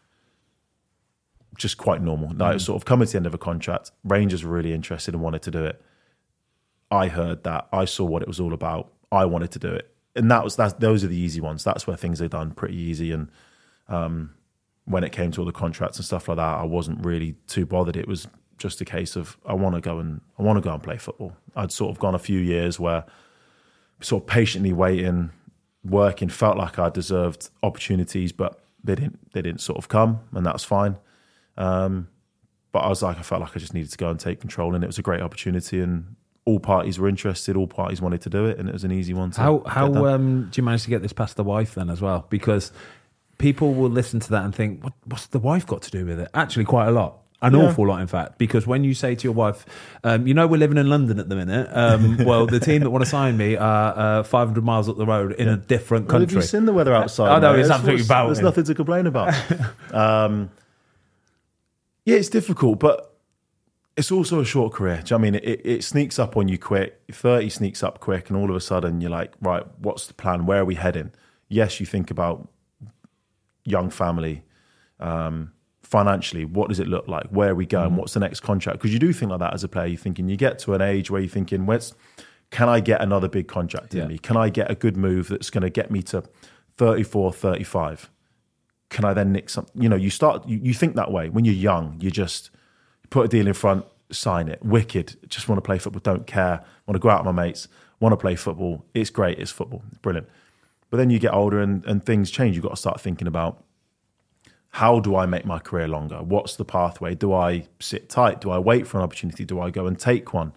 just quite normal. Like, sort of coming to the end of a contract, Rangers were really interested and wanted to do it. I heard that. I saw what it was all about. I wanted to do it. And those are the easy ones. That's where things are done pretty easy. And when it came to all the contracts and stuff like that, I wasn't really too bothered. It was just a case of I want to go and play football. I'd sort of gone a few years where sort of patiently waiting, working, felt like I deserved opportunities, but they didn't sort of come, and that's fine. But I felt like I just needed to go and take control, and it was a great opportunity, and all parties were interested, all parties wanted to do it, and it was an easy one to How do you manage to get this past the wife then as well? Because people will listen to that and think, what's the wife got to do with it? Actually, quite a lot. An awful lot, in fact, because when you say to your wife, we're living in London at the minute. Well, the team that want to sign me are 500 miles up the road in a different country. Have you seen the weather outside? I know, it's absolutely bad. There's nothing to complain about. It's difficult, but it's also a short career. Do you know what I mean? It sneaks up on you quick. 30 sneaks up quick, and all of a sudden you're like, right, what's the plan? Where are we heading? Yes, you think about young family, financially, what does it look like? Where are we going? What's the next contract? Because you do think like that as a player. You're thinking, you get to an age where you're thinking, can I get another big contract in me? Can I get a good move that's going to get me to 34, 35? Can I then nick something? You know, you think that way. When you're young, you put a deal in front, sign it. Wicked. Just want to play football, don't care. Want to go out with my mates, want to play football. It's great, it's football, it's brilliant. But then you get older and things change. You've got to start thinking about, how do I make my career longer? What's the pathway? Do I sit tight? Do I wait for an opportunity? Do I go and take one?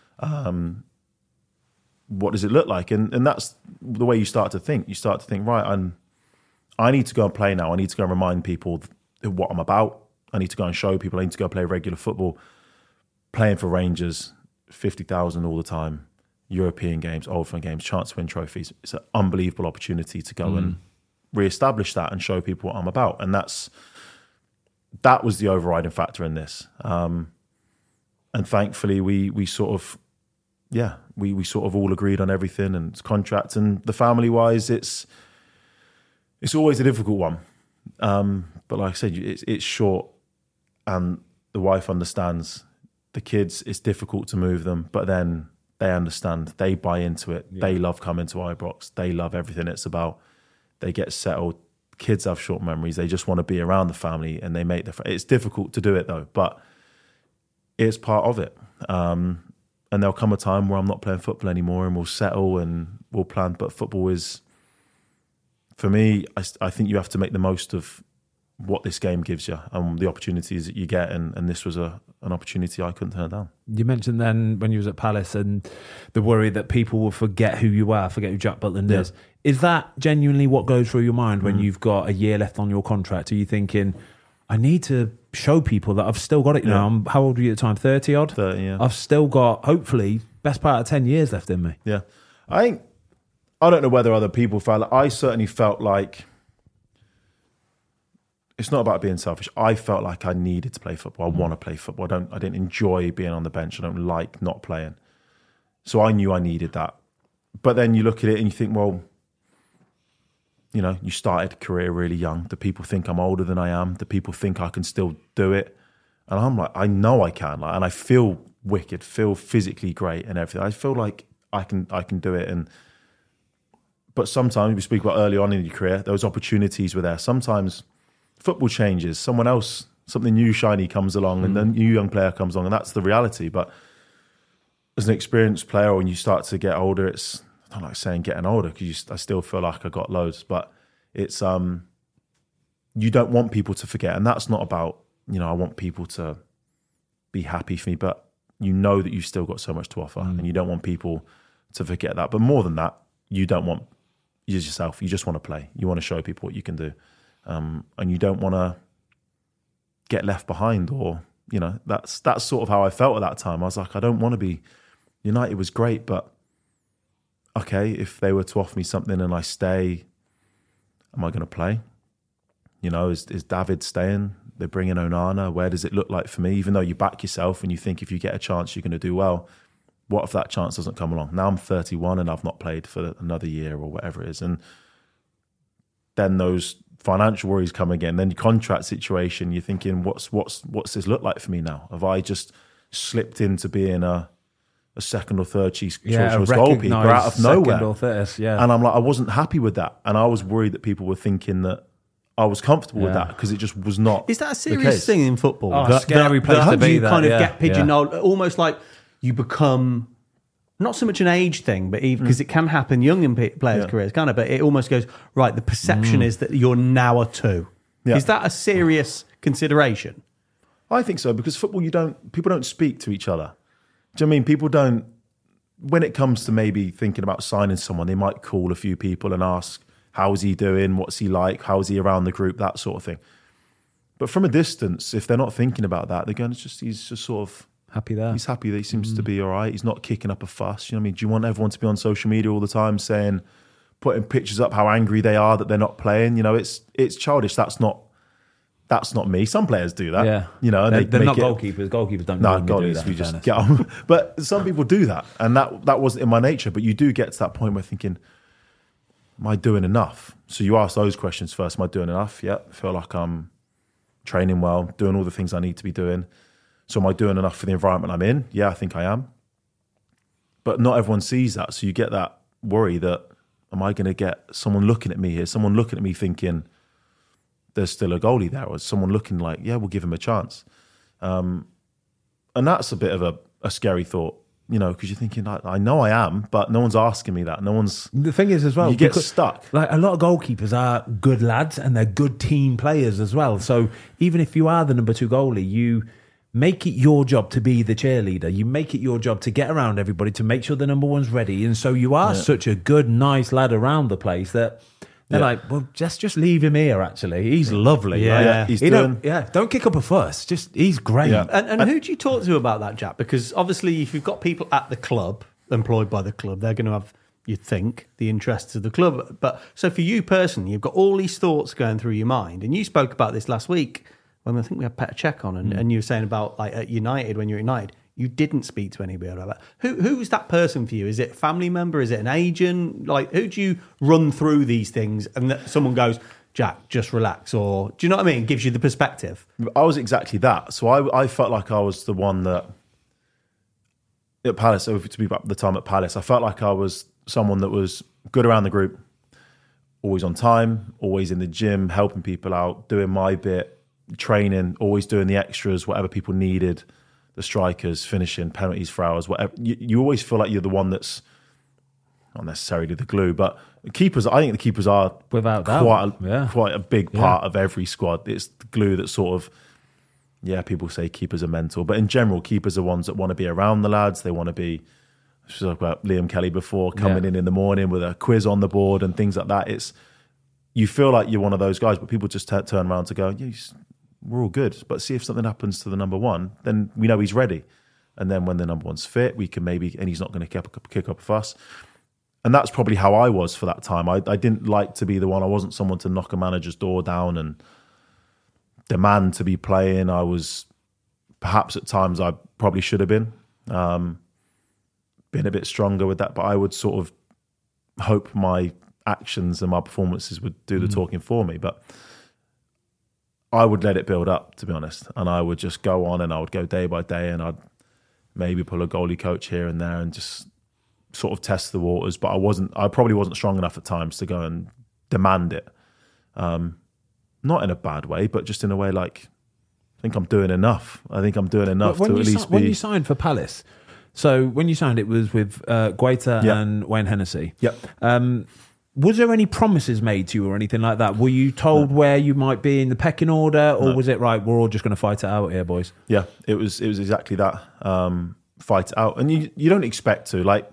What does it look like? And that's the way you start to think. You start to think, right, I need to go and play now. I need to go and remind people what I'm about. I need to go and show people. I need to go play regular football. Playing for Rangers, 50,000 all the time. European games, Old Firm games, chance to win trophies. It's an unbelievable opportunity to go and re-establish that and show people what I'm about. And that was the overriding factor in this. And thankfully, we sort of, yeah, we sort of all agreed on everything and it's contract. And the family wise, it's always a difficult one. But like I said, it's short, and the wife understands. The kids, it's difficult to move them, but then they understand. They buy into it. Yeah. They love coming to Ibrox. They love everything it's about. They get settled. Kids have short memories. They just want to be around the family, and they make it's difficult to do it though, but it's part of it. And there'll come a time where I'm not playing football anymore, and we'll settle and we'll plan. But football is, for me, I think you have to make the most of what this game gives you and the opportunities that you get, and this was an opportunity I couldn't turn down. You mentioned then when you was at Palace and the worry that people will forget who you are, forget who Jack Butland is. Is that genuinely what goes through your mind when you've got a year left on your contract? Are you thinking, I need to show people that I've still got it? You know, how old were you at the time? 30 odd? 30, yeah. I've still got, hopefully, best part of 10 years left in me. Yeah. I don't know whether other people felt, I certainly felt like, it's not about being selfish. I felt like I needed to play football. I want to play football. I didn't enjoy being on the bench. I don't like not playing. So I knew I needed that. But then you look at it and you think, well, you know, you started a career really young. Do people think I'm older than I am? Do people think I can still do it? And I'm like, I know I can. Like, and I feel wicked, feel physically great and everything. I feel like I can do it. But sometimes, we speak about early on in your career, those opportunities were there. Sometimes football changes. Someone else, something new, shiny comes along, and then a new young player comes along, and that's the reality. But as an experienced player, when you start to get older, I don't like saying getting older, because I still feel like I got loads, but it's you don't want people to forget, and that's not about, you know, I want people to be happy for me, but you know that you've still got so much to offer, and you don't want people to forget that. But more than that, you don't want yourself. You just want to play. You want to show people what you can do. And you don't want to get left behind, or, you know, that's sort of how I felt at that time. I was like, I don't want to be, United was great, but okay, if they were to offer me something and I stay, am I going to play? You know, is David staying? They're bringing Onana. Where does it look like for me? Even though you back yourself and you think if you get a chance, you're going to do well. What if that chance doesn't come along? Now I'm 31 and I've not played for another year or whatever it is. And then those financial worries come again. Then your contract situation, you're thinking, what's this look like for me now? Have I just slipped into being a second or third choice goalkeeper out of nowhere? Or third, And I'm like, I wasn't happy with that. And I was worried that people were thinking that I was comfortable with that, because it just was not. Is that a serious thing in football? Oh, scary place to be. You kind of get pigeonholed, almost like you become not so much an age thing, but even because it can happen young in players' careers, kind of. But it almost goes right. The perception is that you're now a two. Yeah. Is that a serious consideration? I think so, because football, people don't speak to each other. Do you know what I mean? People don't. When it comes to maybe thinking about signing someone, they might call a few people and ask, how's he doing? What's he like? How's he around the group? That sort of thing. But from a distance, if they're not thinking about that, they're going, he's just sort of happy there. He's happy that he seems to be all right. He's not kicking up a fuss. You know what I mean? Do you want everyone to be on social media all the time putting pictures up how angry they are that they're not playing? You know, it's childish. That's not me. Some players do that. Yeah. You know, and they're not goalkeepers. Goalkeepers don't do that. We just get on. But some people do that, and that wasn't in my nature. But you do get to that point where thinking, am I doing enough? So you ask those questions first. Am I doing enough? Yeah. I feel like I'm training well, doing all the things I need to be doing. So am I doing enough for the environment I'm in? Yeah, I think I am. But not everyone sees that. So you get that worry that, am I going to get someone looking at me here? Someone looking at me thinking there's still a goalie there? Or someone looking like, yeah, we'll give him a chance. And that's a bit of a scary thought, you know, because you're thinking, I know I am, but no one's asking me that. No one's... The thing is as well, you get stuck. Like, a lot of goalkeepers are good lads and they're good team players as well. So even if you are the number 2 goalie, you make it your job to be the cheerleader. You make it your job to get around everybody, to make sure the number 1's ready. And so you are such a good, nice lad around the place that they're like, well, just leave him here, actually. He's lovely. Yeah, right? Don't kick up a fuss. He's great. Yeah. And who do you talk to about that, Jack? Because obviously if you've got people at the club, employed by the club, they're going to have, you'd think, the interests of the club. But so for you personally, you've got all these thoughts going through your mind. And you spoke about this last week when I think we had Petr Cech on, and you were saying about, like, at United, when you're at United, you didn't speak to anybody about that. Who's that person for you? Is it a family member? Is it an agent? Like, who do you run through these things and that someone goes, Jack, just relax? Or do you know what I mean? It gives you the perspective. I was exactly that. So I felt like I was the one that at Palace, so to be back at the time at Palace, I felt like I was someone that was good around the group, always on time, always in the gym, helping people out, doing my bit, training, always doing the extras, whatever people needed, the strikers, finishing, penalties for hours, whatever. You always feel like you're the one that's not necessarily the glue, but keepers, I think the keepers are without doubt quite a big part of every squad. It's the glue that sort of, people say keepers are mental, but in general, keepers are ones that want to be around the lads. They want to be, I spoke about Liam Kelly before, coming in the morning with a quiz on the board and things like that. You feel like you're one of those guys, but people just turn around to go, we're all good. But see if something happens to the number one, then we know he's ready. And then when the number one's fit, we can maybe, and he's not going to kick up a fuss. And that's probably how I was for that time. I didn't like to be the one. I wasn't someone to knock a manager's door down and demand to be playing. I was, perhaps at times I probably should have been a bit stronger with that, but I would sort of hope my actions and my performances would do the talking for me. But I would let it build up, to be honest, and I would just go on and I would go day by day, and I'd maybe pull a goalie coach here and there and just sort of test the waters. But I probably wasn't strong enough at times to go and demand it. Not in a bad way, but just in a way like, I think I'm doing enough. I think I'm doing enough to at least be... When you signed for Palace, so when you signed, it was with Guaita and Wayne Hennessy. Yep. Was there any promises made to you or anything like that? Were you told where you might be in the pecking order, or was it, right, we're all just going to fight it out here, boys? Yeah, it was exactly that. Fight it out. And you don't expect to. Like,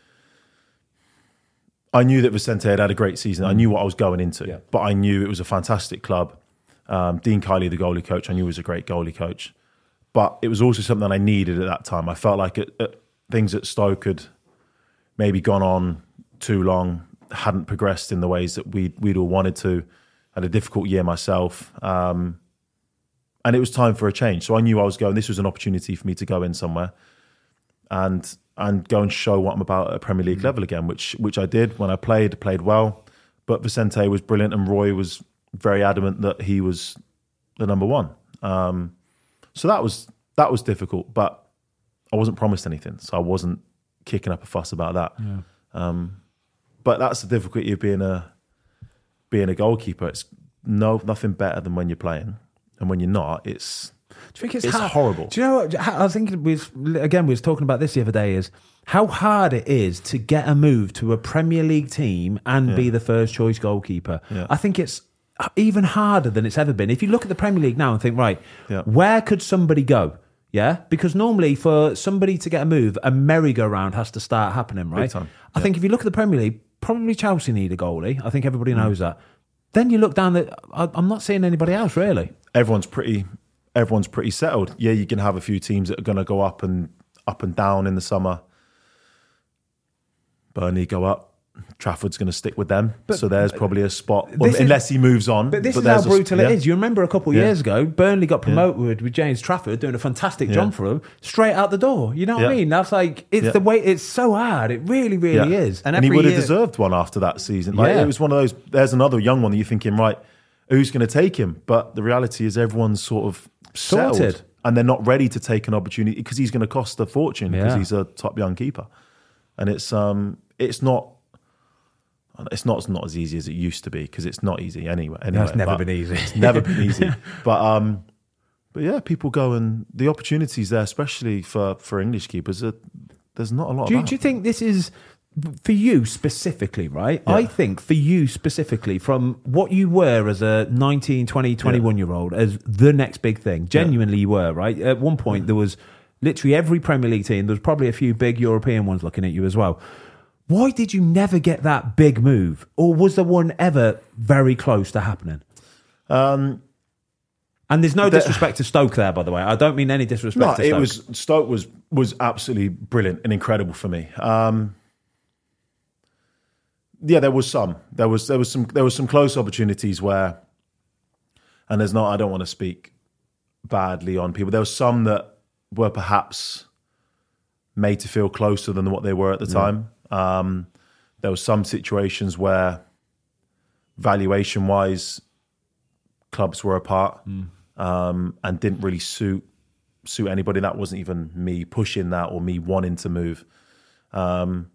I knew that Vicente had a great season. I knew what I was going into, but I knew it was a fantastic club. Dean Kiley, the goalie coach, I knew was a great goalie coach. But it was also something I needed at that time. I felt like things at Stoke had maybe gone on too long, hadn't progressed in the ways that we'd all wanted to. Had a difficult year myself. And it was time for a change. So I knew I was going, this was an opportunity for me to go in somewhere and go and show what I'm about at a Premier League level again, which I did when I played well. But Vicente was brilliant, and Roy was very adamant that he was the number one. So that was difficult, but I wasn't promised anything, so I wasn't kicking up a fuss about that. Yeah. But that's the difficulty of being a goalkeeper. It's nothing better than when you're playing, and when you're not, it's horrible. Do you know what I was thinking? We was talking about this the other day. Is how hard it is to get a move to a Premier League team and be the first choice goalkeeper. Yeah. I think it's even harder than it's ever been. If you look at the Premier League now and think, right, where could somebody go? Yeah, because normally for somebody to get a move, a merry-go-round has to start happening, right? I think if you look at the Premier League, probably Chelsea need a goalie. I think everybody knows that. Then you look down, I'm not seeing anybody else really. Everyone's pretty settled. Yeah, you can have a few teams that are going to go up and down in the summer. Burnley go up. Trafford's going to stick with them, so there's probably a spot, unless he moves on. But this is how brutal it is. You remember a couple of years ago, Burnley got promoted with James Trafford doing a fantastic job for him, straight out the door. You know what I mean? That's like, it's the way, it's so hard. It really, really is. And he would have deserved one after that season. Like, it was one of those, there's another young one that you're thinking, right, who's going to take him? But the reality is everyone's sort of settled, and they're not ready to take an opportunity because he's going to cost a fortune because he's a top young keeper. And it's not as easy as it used to be, because it's not easy anyway. It's never been easy. It's never been easy. But yeah, people go, and the opportunities there, especially for English keepers, there's not a lot. Do you think this is for you specifically, right? Yeah. I think for you specifically, from what you were as a 19, 20, 21-year-old, as the next big thing, genuinely you were, right? At one point, there was literally every Premier League team, there was probably a few big European ones looking at you as well. Why did you never get that big move? Or was there one ever very close to happening? And there's no disrespect to Stoke there, by the way. I don't mean any disrespect to Stoke. Stoke was absolutely brilliant and incredible for me. There was some. There was some close opportunities where, and I don't want to speak badly on people. There was some that were perhaps made to feel closer than what they were at the time. There were some situations where valuation-wise, clubs were apart and didn't really suit anybody. That wasn't even me pushing that or me wanting to move. But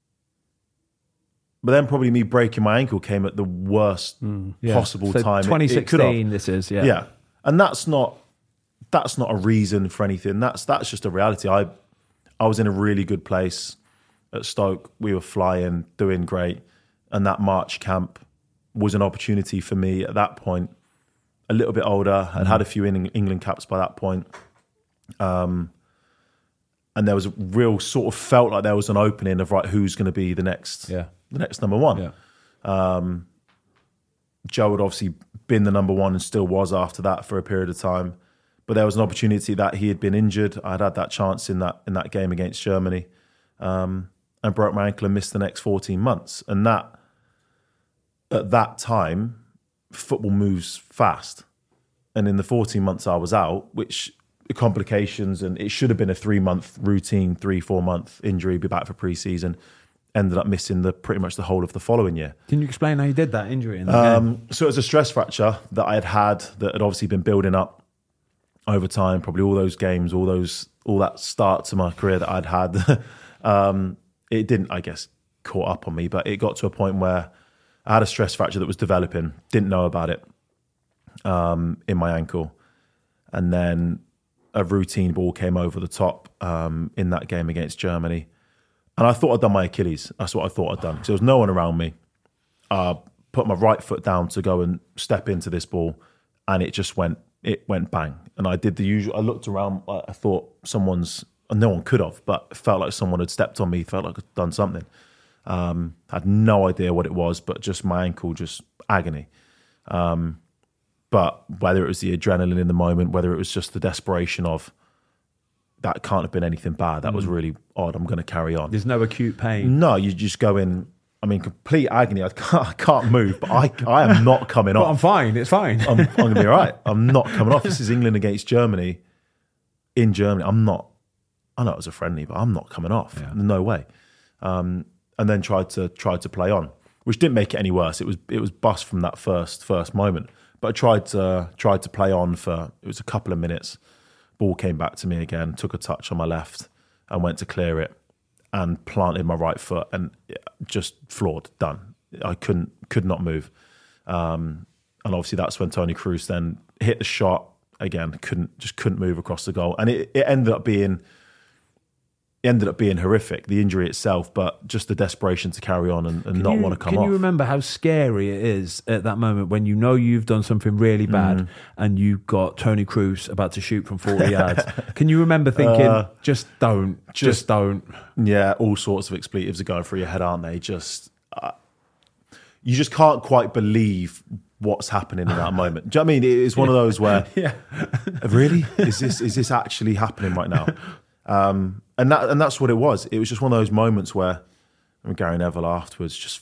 then probably me breaking my ankle came at the worst possible time. 2016, this is, Yeah. And that's not a reason for anything. That's just a reality. I was in a really good place at Stoke. We were flying, doing great. And that March camp was an opportunity for me at that point. A little bit older. I'd had a few England caps by that point. And there was a real sort of felt like there was an opening of, right, who's going to be the next number one. Yeah. Joe had obviously been the number one and still was after that for a period of time. But there was an opportunity that he had been injured. I'd had that chance in that game against Germany, and broke my ankle and missed the next 14 months. And that, at that time, football moves fast. And in the 14 months I was out, which complications, and it should have been a 3-month routine, 3-4 month injury, be back for pre-season, ended up missing pretty much the whole of the following year. Can you explain how you did that injury in the game? So it was a stress fracture that I had that had obviously been building up over time, probably all those games, all that start to my career that I'd had. It didn't, I guess, caught up on me, but it got to a point where I had a stress fracture that was developing, didn't know about it, in my ankle. And then a routine ball came over the top in that game against Germany. And I thought I'd done my Achilles. That's what I thought I'd done. So there was no one around me. Put my right foot down to go and step into this ball, and it just went bang. And I did the usual. I looked around. I thought no one could have, but it felt like someone had stepped on me. Felt like I'd done something. Had no idea what it was, but just my ankle, just agony. But whether it was the adrenaline in the moment, whether it was just the desperation of, that can't have been anything bad. That was really odd. I'm going to carry on. There's no acute pain. No, you just go in. I mean, complete agony. I can't move, but I am not coming But off. I'm fine. It's fine. I'm going to be all right. I'm not coming off. This is England against Germany. In Germany, I'm not. I know it was a friendly, but I'm not coming off. Yeah. No way. And then tried to play on, which didn't make it any worse. It was bust from that first moment. But I tried to play on for, it was a couple of minutes. Ball came back to me again. Took a touch on my left and went to clear it, and planted my right foot, and just floored, done. I could not move. And obviously that's when Toni Kroos then hit the shot again. Couldn't move across the goal, and it ended up being horrific, the injury itself, but just the desperation to carry on and not want to come off. Can you remember how scary it is at that moment when you know you've done something really bad and you've got Toni Kroos about to shoot from 40 yards? Can you remember thinking, just don't. Yeah, all sorts of expletives are going through your head, aren't they? Just you just can't quite believe what's happening in that moment. Do you know what I mean? It's one of those where, really? Is this actually happening right now? And that's what it was. It was just one of those moments where, Gary Neville afterwards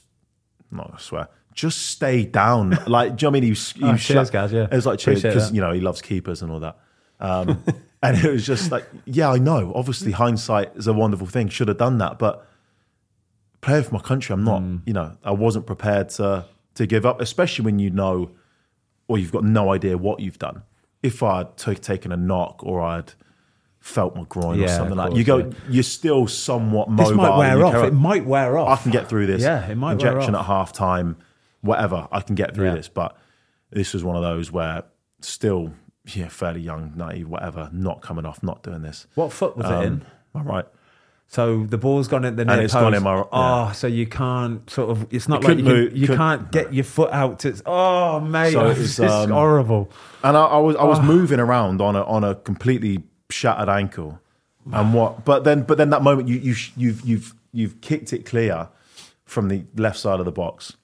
just stay down. Like, do you know what I mean? Cheers, guys. Yeah, it was like cheers because he loves keepers and all that. And it was just like, yeah, I know. Obviously, hindsight is a wonderful thing. Should have done that, but playing for my country, I'm not. I wasn't prepared to give up, especially when you know, or you've got no idea what you've done. If I'd taken a knock or I'd felt my groin or something like that. You're still somewhat mobile. This might wear off. It might wear off. I can get through this. Yeah, it might Injection wear at half time, whatever. I can get through this. But this was one of those where still, fairly young, naive, whatever, not coming off, not doing this. What foot was it in? My right. So the ball's gone at the near and it's post. Gone in my so you can't sort of. It's not like you can't get your foot out. To, mate, So it's horrible. And I was moving around on a completely shattered ankle, and but then that moment you've kicked it clear from the left side of the box,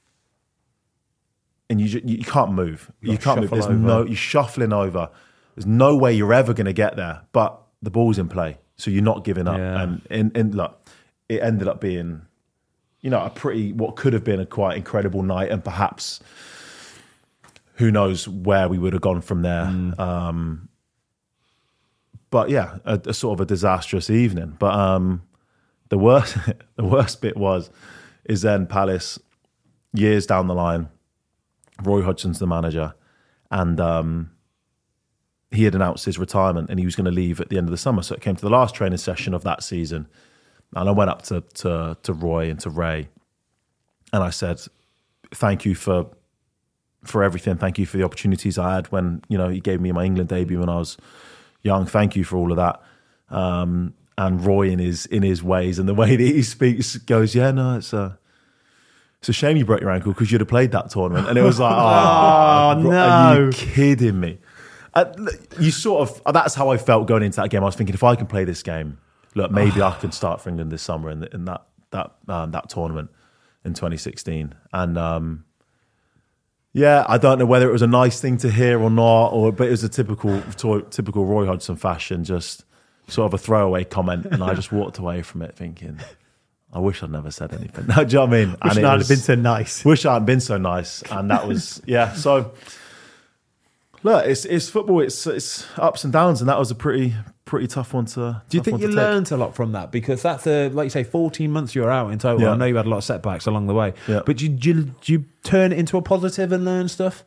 and you can't move. You can't move. You're shuffling over. There's no way you're ever going to get there. But the ball's in play, so you're not giving up. Yeah. And look, it ended up being, a pretty what could have been a quite incredible night, and perhaps who knows where we would have gone from there. but yeah, a sort of a disastrous evening. But the worst bit is then Palace, years down the line, Roy Hodgson's the manager, and he had announced his retirement and he was going to leave at the end of the summer. So it came to the last training session of that season, and I went up to Roy and to Ray, and I said, "Thank you for everything. Thank you for the opportunities I had when he gave me my England debut when I was young. Thank you for all of that." And Roy, in his ways and the way that he speaks, goes, "Yeah, no, it's a shame you broke your ankle because you'd have played that tournament." And it was like, oh no, are you kidding me? You sort of, that's how I felt going into that game. I was thinking, if I can play this game, look, maybe I can start for England this summer in that tournament in 2016. And yeah, I don't know whether it was a nice thing to hear or not, but it was a typical Roy Hodgson fashion, just sort of a throwaway comment, and I just walked away from it thinking, I wish I'd never said anything. No, do you know what I mean? Wish I hadn't been so nice. Wish I hadn't been so nice. And that was, yeah. So, look, it's football. It's ups and downs, and that was a pretty tough one to. Do you think you learned a lot from that? Because that's like you say, 14 months you were out in total. Yeah. I know you had a lot of setbacks along the way. Yeah. But did you turn it into a positive and learn stuff?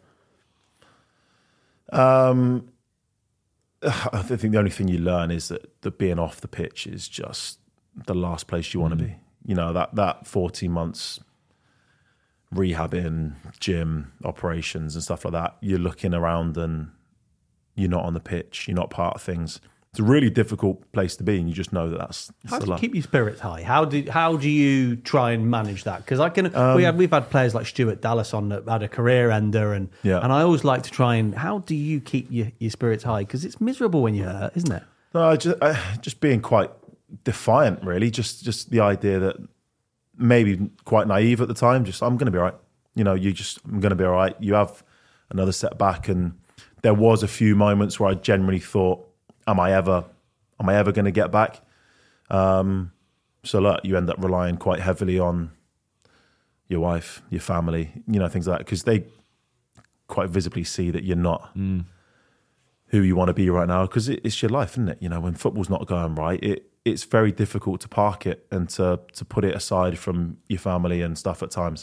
I think the only thing you learn is that being off the pitch is just the last place you want to be. That 14 months rehabbing, gym, operations and stuff like that, you're looking around and you're not on the pitch, you're not part of things. It's a really difficult place to be, and you just know that's how do you keep your spirits high? How do you try and manage that? Because we've had players like Stuart Dallas on that had a career ender, and I always like to try and, how do you keep your spirits high? Because it's miserable when you're hurt, isn't it? No, just being quite defiant, really. Just the idea that, maybe quite naive at the time, just I'm going to be all right. I'm going to be all right. You have another setback, and there was a few moments where I genuinely thought, am I ever going to get back? So look, you end up relying quite heavily on your wife, your family, things like that, because they quite visibly see that you're not who you want to be right now, because it's your life, isn't it? When football's not going right, it's very difficult to park it and to put it aside from your family and stuff at times.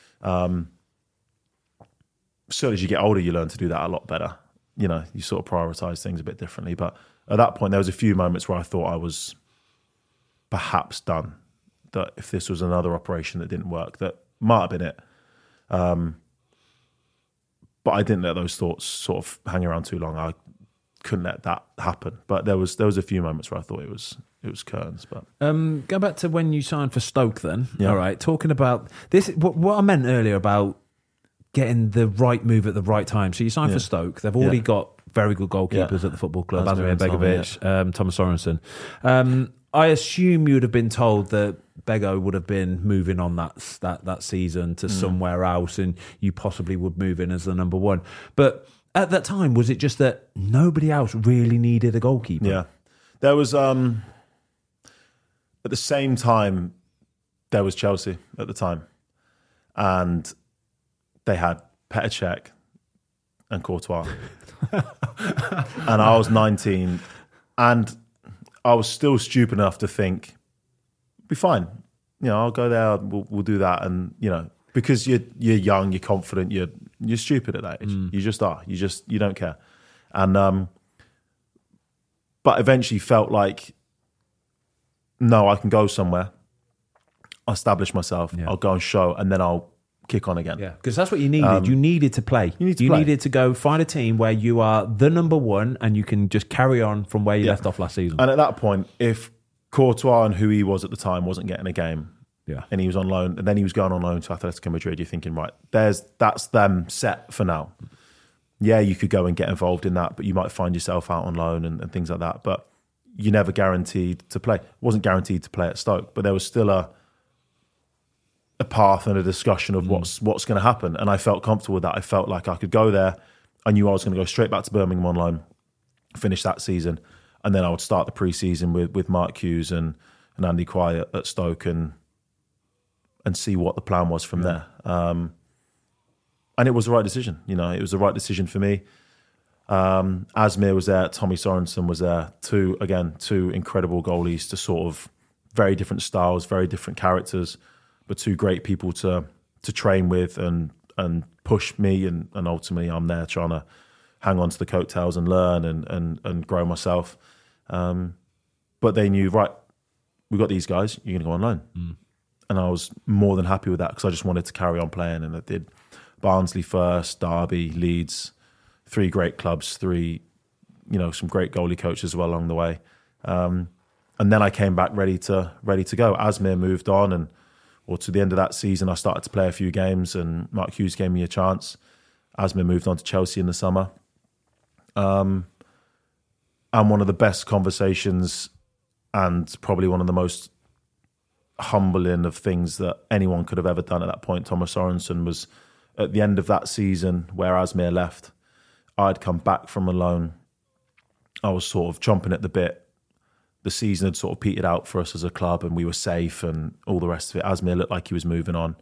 So as you get older, you learn to do that a lot better. You sort of prioritise things a bit differently. But at that point, there was a few moments where I thought I was perhaps done. That if this was another operation that didn't work, that might have been it. But I didn't let those thoughts sort of hang around too long. I couldn't let that happen. But there was a few moments where I thought it was curtains. But go back to when you signed for Stoke then. Yeah. All right, talking about this, what I meant earlier about getting the right move at the right time. So you signed for Stoke. They've already got very good goalkeepers at the football club, Asmir Begovic, Thomas Sorensen. I assume you would have been told that Bego would have been moving on that season to somewhere else, and you possibly would move in as the number one. But at that time, was it just that nobody else really needed a goalkeeper? Yeah. There was, at the same time, there was Chelsea at the time. And they had Petr Cech and Courtois. And I was 19. And I was still stupid enough to think, be fine. I'll go there, we'll do that. And, because you're young, you're confident, you're stupid at that age. You just are. You don't care. And but eventually felt like, no, I can go somewhere. I'll establish myself. Yeah. I'll go and show, and then I'll kick on again. Yeah, because that's what you needed. You needed to play. You needed to go find a team where you are the number one, and you can just carry on from where you left off last season. And at that point, if Courtois and who he was at the time wasn't getting a game, and he was on loan, and then he was going on loan to Atletico Madrid, you're thinking, right, that's them set for now. Yeah, you could go and get involved in that, but you might find yourself out on loan and things like that. But you're never guaranteed to play. Wasn't guaranteed to play at Stoke, but there was still a path and a discussion of what's going to happen. And I felt comfortable with that. I felt like I could go there. I knew I was going to go straight back to Birmingham on loan, finish that season, and then I would start the pre-season with Mark Hughes and Andy Quay at Stoke and see what the plan was from there. And it was the right decision. It was the right decision for me. Asmir was there, Tommy Sorensen was there. Two incredible goalies to sort of very different styles, very different characters, but two great people to train with and push me. And ultimately, I'm there trying to hang on to the coattails and learn and grow myself. But they knew, right, we've got these guys, you're going to go on loan. And I was more than happy with that because I just wanted to carry on playing. And I did Barnsley first, Derby, Leeds, 3 great clubs, 3, some great goalie coaches as well along the way. And then I came back ready to go. Asmir moved on, or to the end of that season, I started to play a few games, and Mark Hughes gave me a chance. Asmir moved on to Chelsea in the summer. And one of the best conversations and probably one of the most humbling of things that anyone could have ever done at that point, Thomas Sorensen, was at the end of that season where Asmir left. I'd come back from a loan. I was sort of chomping at the bit. The season had sort of petered out for us as a club and we were safe and all the rest of it. Asmir looked like he was moving on.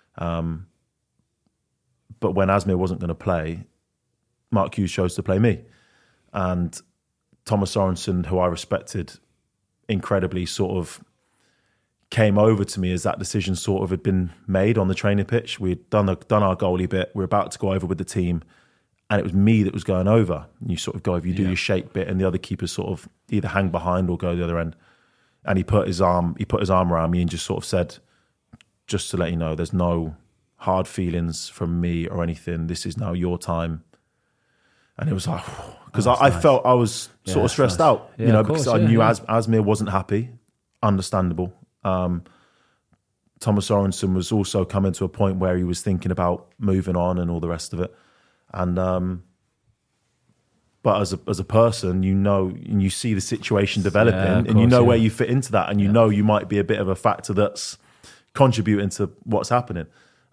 But when Asmir wasn't going to play, Mark Hughes chose to play me. And Thomas Sorensen, who I respected incredibly, sort of came over to me as that decision sort of had been made on the training pitch. We'd done our goalie bit. We were about to go over with the team. And it was me that was going over. And you sort of go over, you do your shake bit, and the other keepers sort of either hang behind or go the other end. And he put his arm around me and just sort of said, just to let you know, there's no hard feelings from me or anything. This is now your time. And it was like, because I felt I was sort of stressed out, because I knew Asmir wasn't happy. Understandable. Thomas Sorensen was also coming to a point where he was thinking about moving on and all the rest of it. And but as a person, and you see the situation developing, and you know where you fit into that, and you know you might be a bit of a factor that's contributing to what's happening.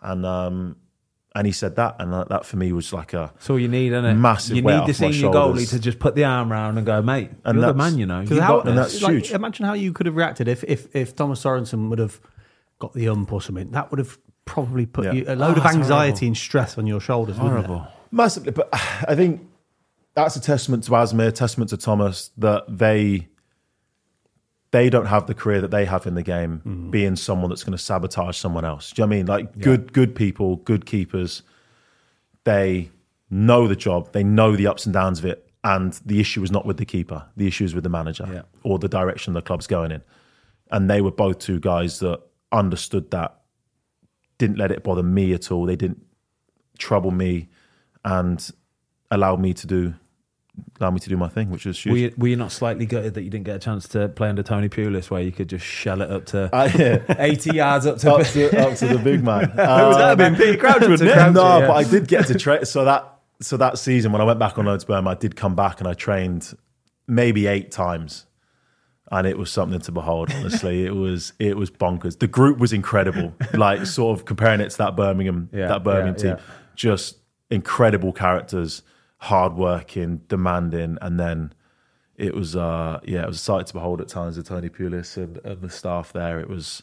And he said that, and that for me was like a so you need, isn't it? Massive. You need the senior goalie to just put the arm around and go, mate, and you're the man, and that's huge. Imagine how you could have reacted if Thomas Sorensen would have got the ump or something. That would have probably put you a load of anxiety and stress on your shoulders. Horrible. Massively, but I think that's a testament to Asmir, testament to Thomas, that they don't have the career that they have in the game, being someone that's going to sabotage someone else. Do you know what I mean? Like good people, good keepers, they know the job, they know the ups and downs of it, and the issue is not with the keeper, the issue is with the manager or the direction the club's going in. And they were both two guys that understood that, didn't let it bother me at all. They didn't trouble me and allowed me to do my thing, which was huge. Were you not slightly gutted that you didn't get a chance to play under Tony Pulis, where you could just shell it up to 80 yards up to the big man? Would that have been Peter Crouch, wouldn't it? No, but I did get to train. So that season, when I went back on loan to Birmingham, I did come back and I trained maybe 8 times. And it was something to behold, honestly. It was bonkers. The group was incredible. Like, sort of comparing it to that Birmingham team. Just incredible characters, hardworking, demanding, and then it was a sight to behold at times with Tony Pulis and the staff there. It was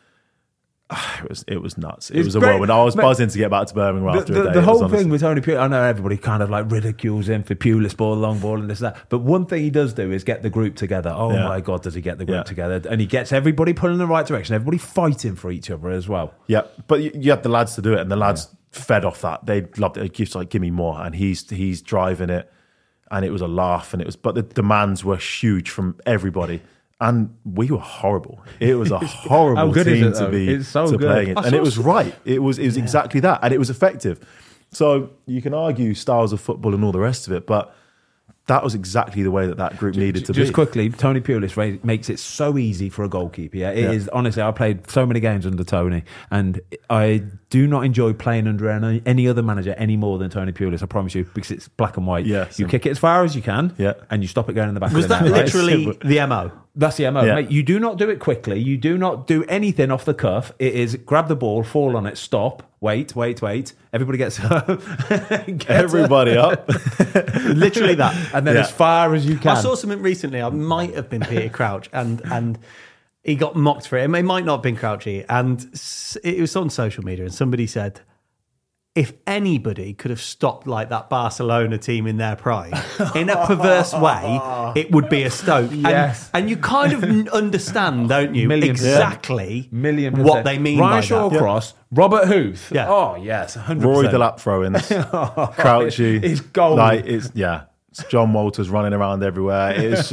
nuts. It was a whirlwind. I was buzzing to get back to Birmingham after a day. The whole thing with Tony Pulis, I know everybody kind of like ridicules him for Pulis ball, long ball, and this and that. But one thing he does do is get the group together. Oh my God, does he get the group together? And he gets everybody pulling in the right direction, everybody fighting for each other as well. Yeah, but you had the lads to do it, and the lads fed off that. They loved it. It's like, give me more. And he's driving it, and it was a laugh, and but the demands were huge from everybody. And we were horrible. It was a horrible team to be playing it. And it was right. It was exactly that. And it was effective. So you can argue styles of football and all the rest of it, but that was exactly the way that group needed to be. Just quickly, Tony Pulis makes it so easy for a goalkeeper. Yeah, it is. Honestly, I played so many games under Tony, and I do not enjoy playing under any other manager any more than Tony Pulis. I promise you, because it's black and white. Yeah, you kick it as far as you can, and you stop it going in the back. Was of the that net, literally the MO? That's the MO. Yeah. Mate, you do not do it quickly. You do not do anything off the cuff. It is grab the ball, fall on it, stop, wait. Everybody gets up. Everybody up. Literally that. And then as far as you can. I saw something recently. I might have been Peter Crouch, and he got mocked for it. It might not have been Crouchy. And it was on social media, and somebody said, if anybody could have stopped like that Barcelona team in their prime in a perverse way, it would be a Stoke. Yes. And you kind of understand, don't you, exactly Million what they mean Ryan by Shawcross, Robert Huth. Yeah. Oh, yes, 100%. Rory Delap throw-ins, Crouchy. It's gold. It's John Walters running around everywhere.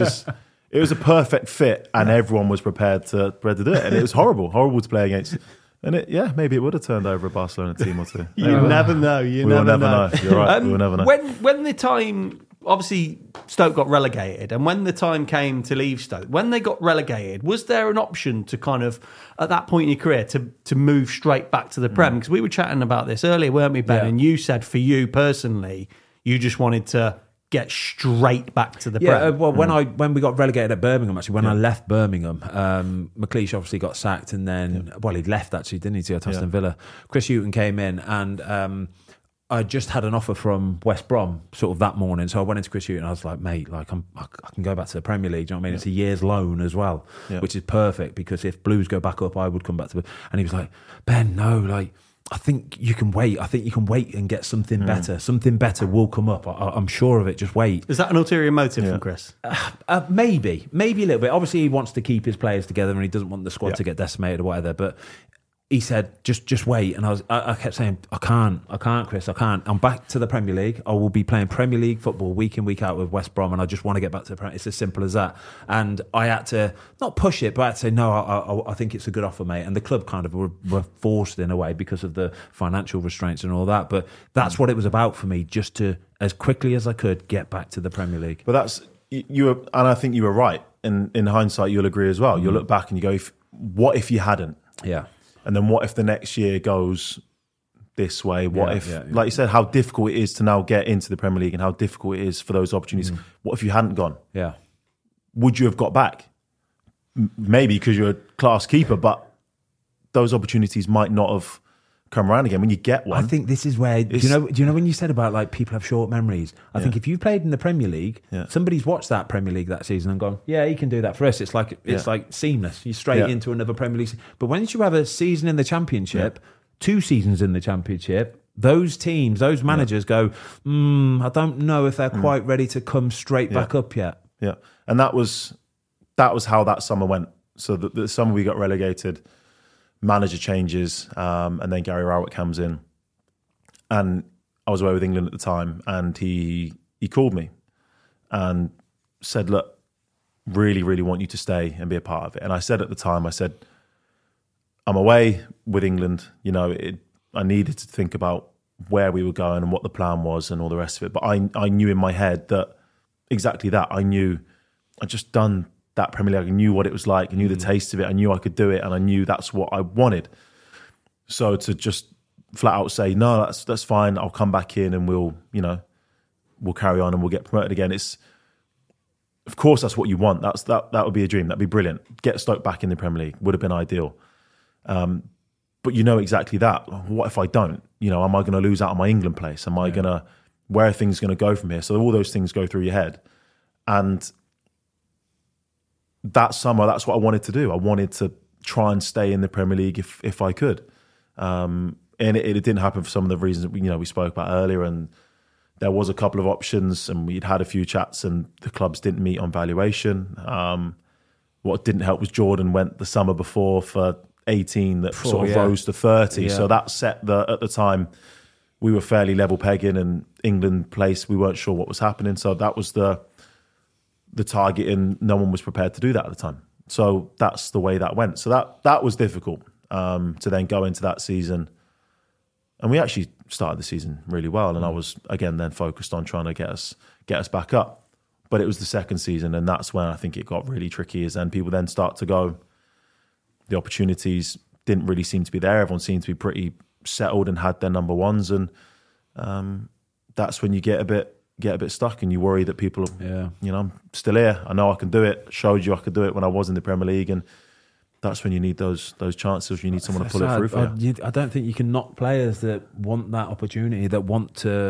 It was a perfect fit, and everyone was prepared to do it. And it was horrible to play against. And maybe it would have turned over a Barcelona team or two. You never know. You will never never know. You're right. We will never know. When the time, obviously, Stoke got relegated, and when the time came to leave Stoke, when they got relegated, was there an option to kind of, at that point in your career, to move straight back to the Prem? Because we were chatting about this earlier, weren't we, Ben? Yeah. And you said for you personally, you just wanted to get straight back to the Prem. Well, when we got relegated at Birmingham, actually, when I left Birmingham, McLeish obviously got sacked, and then he'd left actually, didn't he, to go to Aston Villa. Chris Hughton came in, and I just had an offer from West Brom sort of that morning, so I went into Chris Hughton. I was like, mate, I can go back to the Premier League. Do you know what I mean? It's a year's loan as well, which is perfect, because if Blues go back up, I would come back to. And he was like, Ben, no, I think you can wait. I think you can wait and get something better. Something better will come up. I'm sure of it. Just wait. Is that an ulterior motive from Chris? Maybe a little bit. Obviously, he wants to keep his players together, and he doesn't want the squad to get decimated or whatever. But he said, just wait. And I kept saying, I can't, Chris, I can't. I'm back to the Premier League. I will be playing Premier League football week in, week out with West Brom, and I just want to get back to the Premier League. It's as simple as that. And I had to, not push it, but I had to say, no, I think it's a good offer, mate. And the club kind of were forced in a way because of the financial restraints and all that. But that's what it was about for me, just to, as quickly as I could, get back to the Premier League. But and I think you were right. In hindsight, you'll agree as well. You'll look back and you go, what if you hadn't? Yeah. And then what if the next year goes this way? What if, like you said, how difficult it is to now get into the Premier League, and how difficult it is for those opportunities. What if you hadn't gone? Yeah. Would you have got back? Maybe, because you're a class keeper, but those opportunities might not have come around again when you get one. I think this is where, do you know when you said about like people have short memories? I think if you played in the Premier League, somebody's watched that Premier League that season and gone, yeah, he can do that for us. It's like seamless. You're straight into another Premier League. But once you have a season in the Championship, 2 seasons in the Championship, those teams, those managers go, I don't know if they're quite ready to come straight back up yet. Yeah, and that was how that summer went. So the summer we got relegated, manager changes, and then Gary Rowett comes in, and I was away with England at the time, and he called me and said, look, really, really want you to stay and be a part of it. And I said at the time, I'm away with England, I needed to think about where we were going and what the plan was and all the rest of it. But I knew in my head that exactly that. I knew I'd just done that Premier League. I knew what it was like. I knew the taste of it. I knew I could do it, and I knew that's what I wanted. So to just flat out say, no, that's fine. I'll come back in and we'll carry on and we'll get promoted again. Of course, that's what you want. That would be a dream. That'd be brilliant. Get Stoke back in the Premier League would have been ideal. But exactly that. What if I don't? Am I going to lose out on my England place? Am I going to, where are things going to go from here? So all those things go through your head. And that summer, that's what I wanted to do. I wanted to try and stay in the Premier League if I could. And it didn't happen for some of the reasons that we spoke about earlier. And there was a couple of options, and we'd had a few chats, and the clubs didn't meet on valuation. What didn't help was Jordan went the summer before for 18 that sort of rose to 30. So that set at the time, we were fairly level pegging, and England place, we weren't sure what was happening. So that was the target, and no one was prepared to do that at the time. So that's the way that went. So that was difficult to then go into that season. And we actually started the season really well. And I was, again, then focused on trying to get us back up. But it was the second season, and that's when I think it got really tricky, is then people then start to go, the opportunities didn't really seem to be there. Everyone seemed to be pretty settled and had their number ones. And that's when you get a bit stuck, and you worry that people, I'm still here. I know I can do it. Showed you I could do it when I was in the Premier League, and that's when you need those chances. You need someone to pull it through for you. I don't think you can knock players that want that opportunity, that want to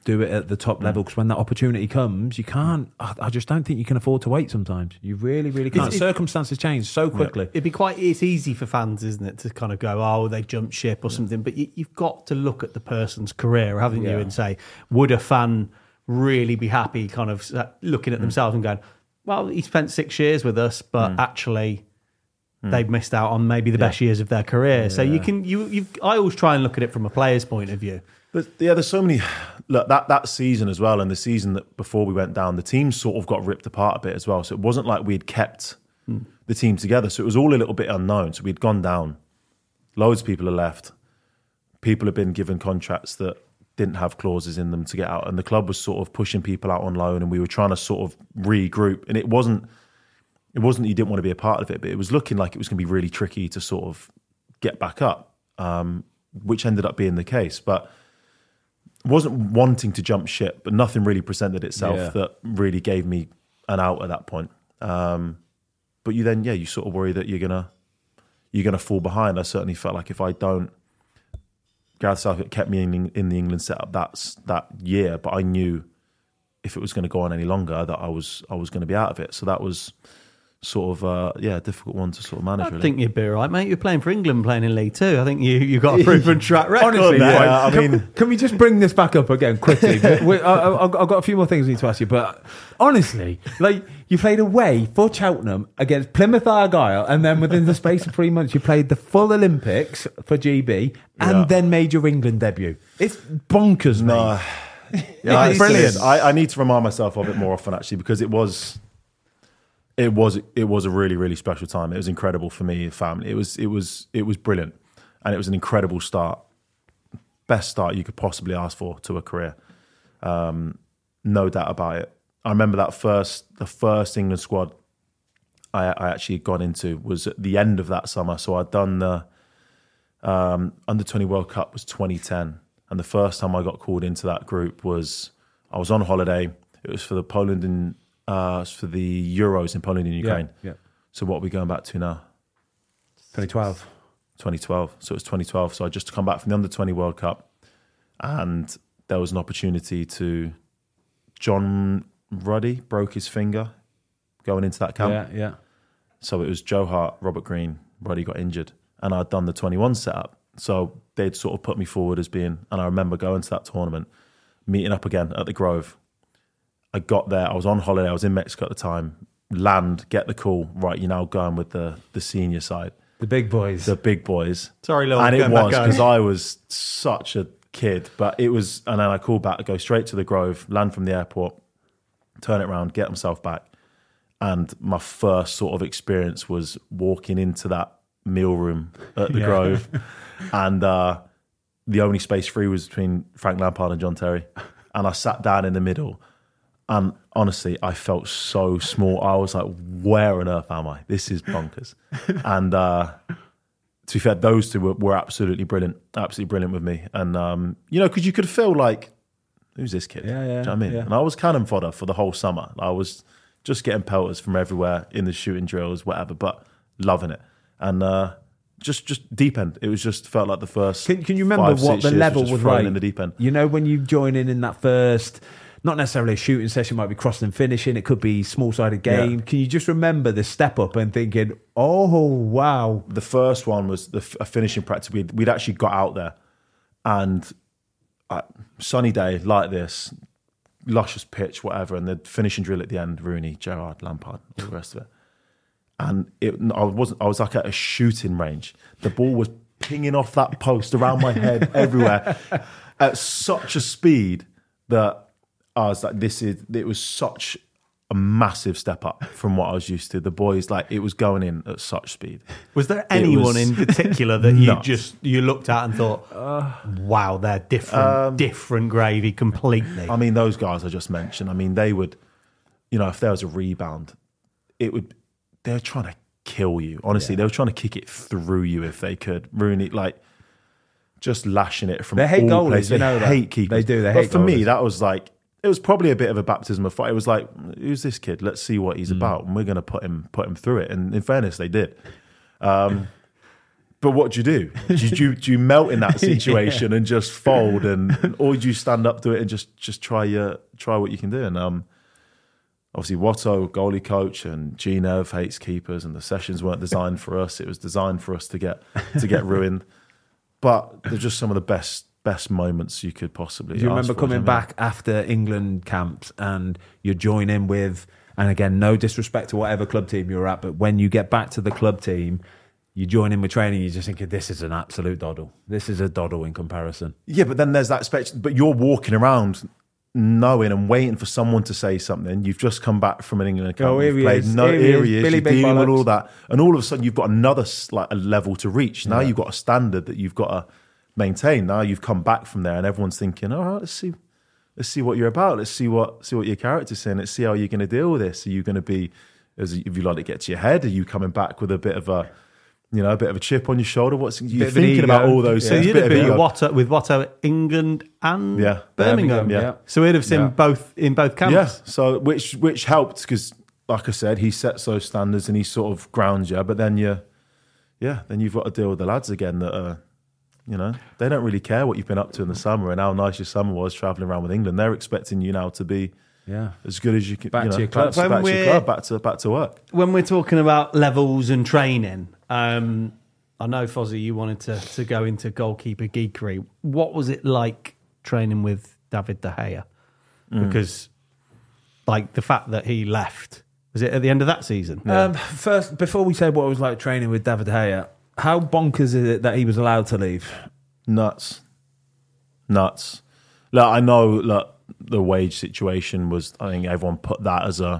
do it at the top level, because when that opportunity comes, you can't. I just don't think you can afford to wait sometimes. You really, really can't. Circumstances change so quickly. It's easy for fans, isn't it, to kind of go, oh, they jumped ship or something. But you've got to look at the person's career, haven't you, and say, would a fan really be happy kind of looking at themselves and going, well, he spent 6 years with us, but actually they've missed out on maybe the best years of their career. So I always try and look at it from a player's point of view. But there's so many. Look, that season as well, and the season that before we went down, the team sort of got ripped apart a bit as well. So it wasn't like we'd kept the team together. So it was all a little bit unknown. So we'd gone down. Loads of people had left. People had been given contracts that didn't have clauses in them to get out, and the club was sort of pushing people out on loan, and we were trying to sort of regroup. And it wasn't you didn't want to be a part of it, but it was looking like it was going to be really tricky to sort of get back up, which ended up being the case. But wasn't wanting to jump ship, but nothing really presented itself that really gave me an out at that point. But you sort of worry that you're gonna fall behind. I certainly felt like if I don't, Gareth Southgate kept me in the England setup that year, but I knew if it was going to go on any longer that I was going to be out of it. So that was sort of a difficult one to sort of manage. I think you'd be all right, mate. You're playing for England, playing in League Two. I think you got a proven track record. Honestly, there. Can we just bring this back up again quickly? I've got a few more things I need to ask you, but honestly, like, you played away for Cheltenham against Plymouth Argyle, and then within the space of 3 months, you played the full Olympics for GB, and then made your England debut. It's bonkers, mate. No, it's brilliant. I need to remind myself of it more often, actually, because it was a really, really special time. It was incredible for me and family. It was brilliant, and it was an incredible start, best start you could possibly ask for to a career. No doubt about it. I remember the first England squad I actually got into was at the end of that summer. So I'd done the Under-20 World Cup was 2010, and the first time I got called into that group was I was on holiday. It was for the Poland and for the Euros in Poland and Ukraine. Yeah. So what are we going back to now? 2012. 2012. So it was 2012. So I just come back from the Under-20 World Cup, and there was an opportunity to. John Ruddy broke his finger going into that camp. Yeah. So it was Joe Hart, Robert Green, Ruddy got injured, and I'd done the 21 setup. So they'd sort of put me forward as being, and I remember going to that tournament, meeting up again at the Grove. I got there, I was on holiday, I was in Mexico at the time, land, get the call, right, you're now going with the senior side. The big boys. Sorry, Lil. And it was, because I was such a kid, but it was, and then I called back, I go straight to the Grove, land from the airport, turn it around, get myself back. And my first sort of experience was walking into that meal room at the Grove, and the only space free was between Frank Lampard and John Terry. And I sat down in the middle, and honestly, I felt so small. I was like, where on earth am I? This is bonkers. And to be fair, those two were absolutely brilliant with me. And, because you could feel like, who's this kid? Yeah. Do you know what I mean? Yeah. And I was cannon fodder for the whole summer. I was just getting pelters from everywhere in the shooting drills, whatever, but loving it. And just deep end. It was just felt like the first. Can you remember 5-6 what the years level just was thrown like? In the deep end. You know, when you join in that first, not necessarily a shooting session, might be crossing and finishing. It could be small-sided game. Yeah. Can you just remember the step up and thinking, oh, wow. The first one was a finishing practice. We'd actually got out there, and sunny day like this, luscious pitch, whatever, and the finishing drill at the end, Rooney, Gerrard, Lampard, all the rest of it. And I was like at a shooting range. The ball was pinging off that post around my head everywhere at such a speed that I was like, it was such a massive step up from what I was used to. The boys, like, it was going in at such speed. Was there anyone in particular that you looked at and thought, wow, they're different gravy completely? I mean, those guys I just mentioned, I mean, they would, if there was a rebound, they were trying to kill you. Honestly, they were trying to kick it through you if they could. Rooney, like, just lashing it from all places. They hate goalies, you know that. They hate keepers. They do, But for me, that was like, it was probably a bit of a baptism of fire. It was like, who's this kid? Let's see what he's about, and we're going to put him through it. And in fairness, they did. But what do you do? Do you melt in that situation and just fold, or do you stand up to it and just try what you can do? And obviously Watto, goalie coach, and Ginev hates keepers, and the sessions weren't designed for us. It was designed for us to get ruined. But they're just some of the best moments you could possibly. Do you remember coming back after England camps and you join in with, and again, no disrespect to whatever club team you were at, but when you get back to the club team, you join in with training, you're just thinking, this is an absolute doddle. This is a doddle in comparison. Yeah, but then there's that spectrum. But you're walking around knowing and waiting for someone to say something. You've just come back from an England camp. Here he is. Here he is. Billy You're Big dealing with Bollocks. all that. And all of a sudden, you've got another a level to reach. Now you've got a standard that you've got to maintain. Now you've come back from there and everyone's thinking, all right, let's see what you're about. Let's see what your character's saying. Let's see how you're going to deal with this. Are you going to be, if you let it get to your head, are you coming back with a bit of a chip on your shoulder? What's you thinking about all those things? So you'd have been with Watto, England and Birmingham. Yeah. So we'd have seen both in both camps. Yeah. So which helped because, like I said, he sets those standards and he sort of grounds you. But then you've got to deal with the lads again that are, they don't really care what you've been up to in the summer and how nice your summer was travelling around with England. They're expecting you now to be as good as you can. Back to your club. Back to work. When we're talking about levels and training, I know, Fozzie, you wanted to go into goalkeeper geekery. What was it like training with David De Gea? Because, like, the fact that he left, was it at the end of that season? First, before we say what it was like training with David De Gea, how bonkers is it that he was allowed to leave? Nuts. Look, I know the wage situation was, I think everyone put that as a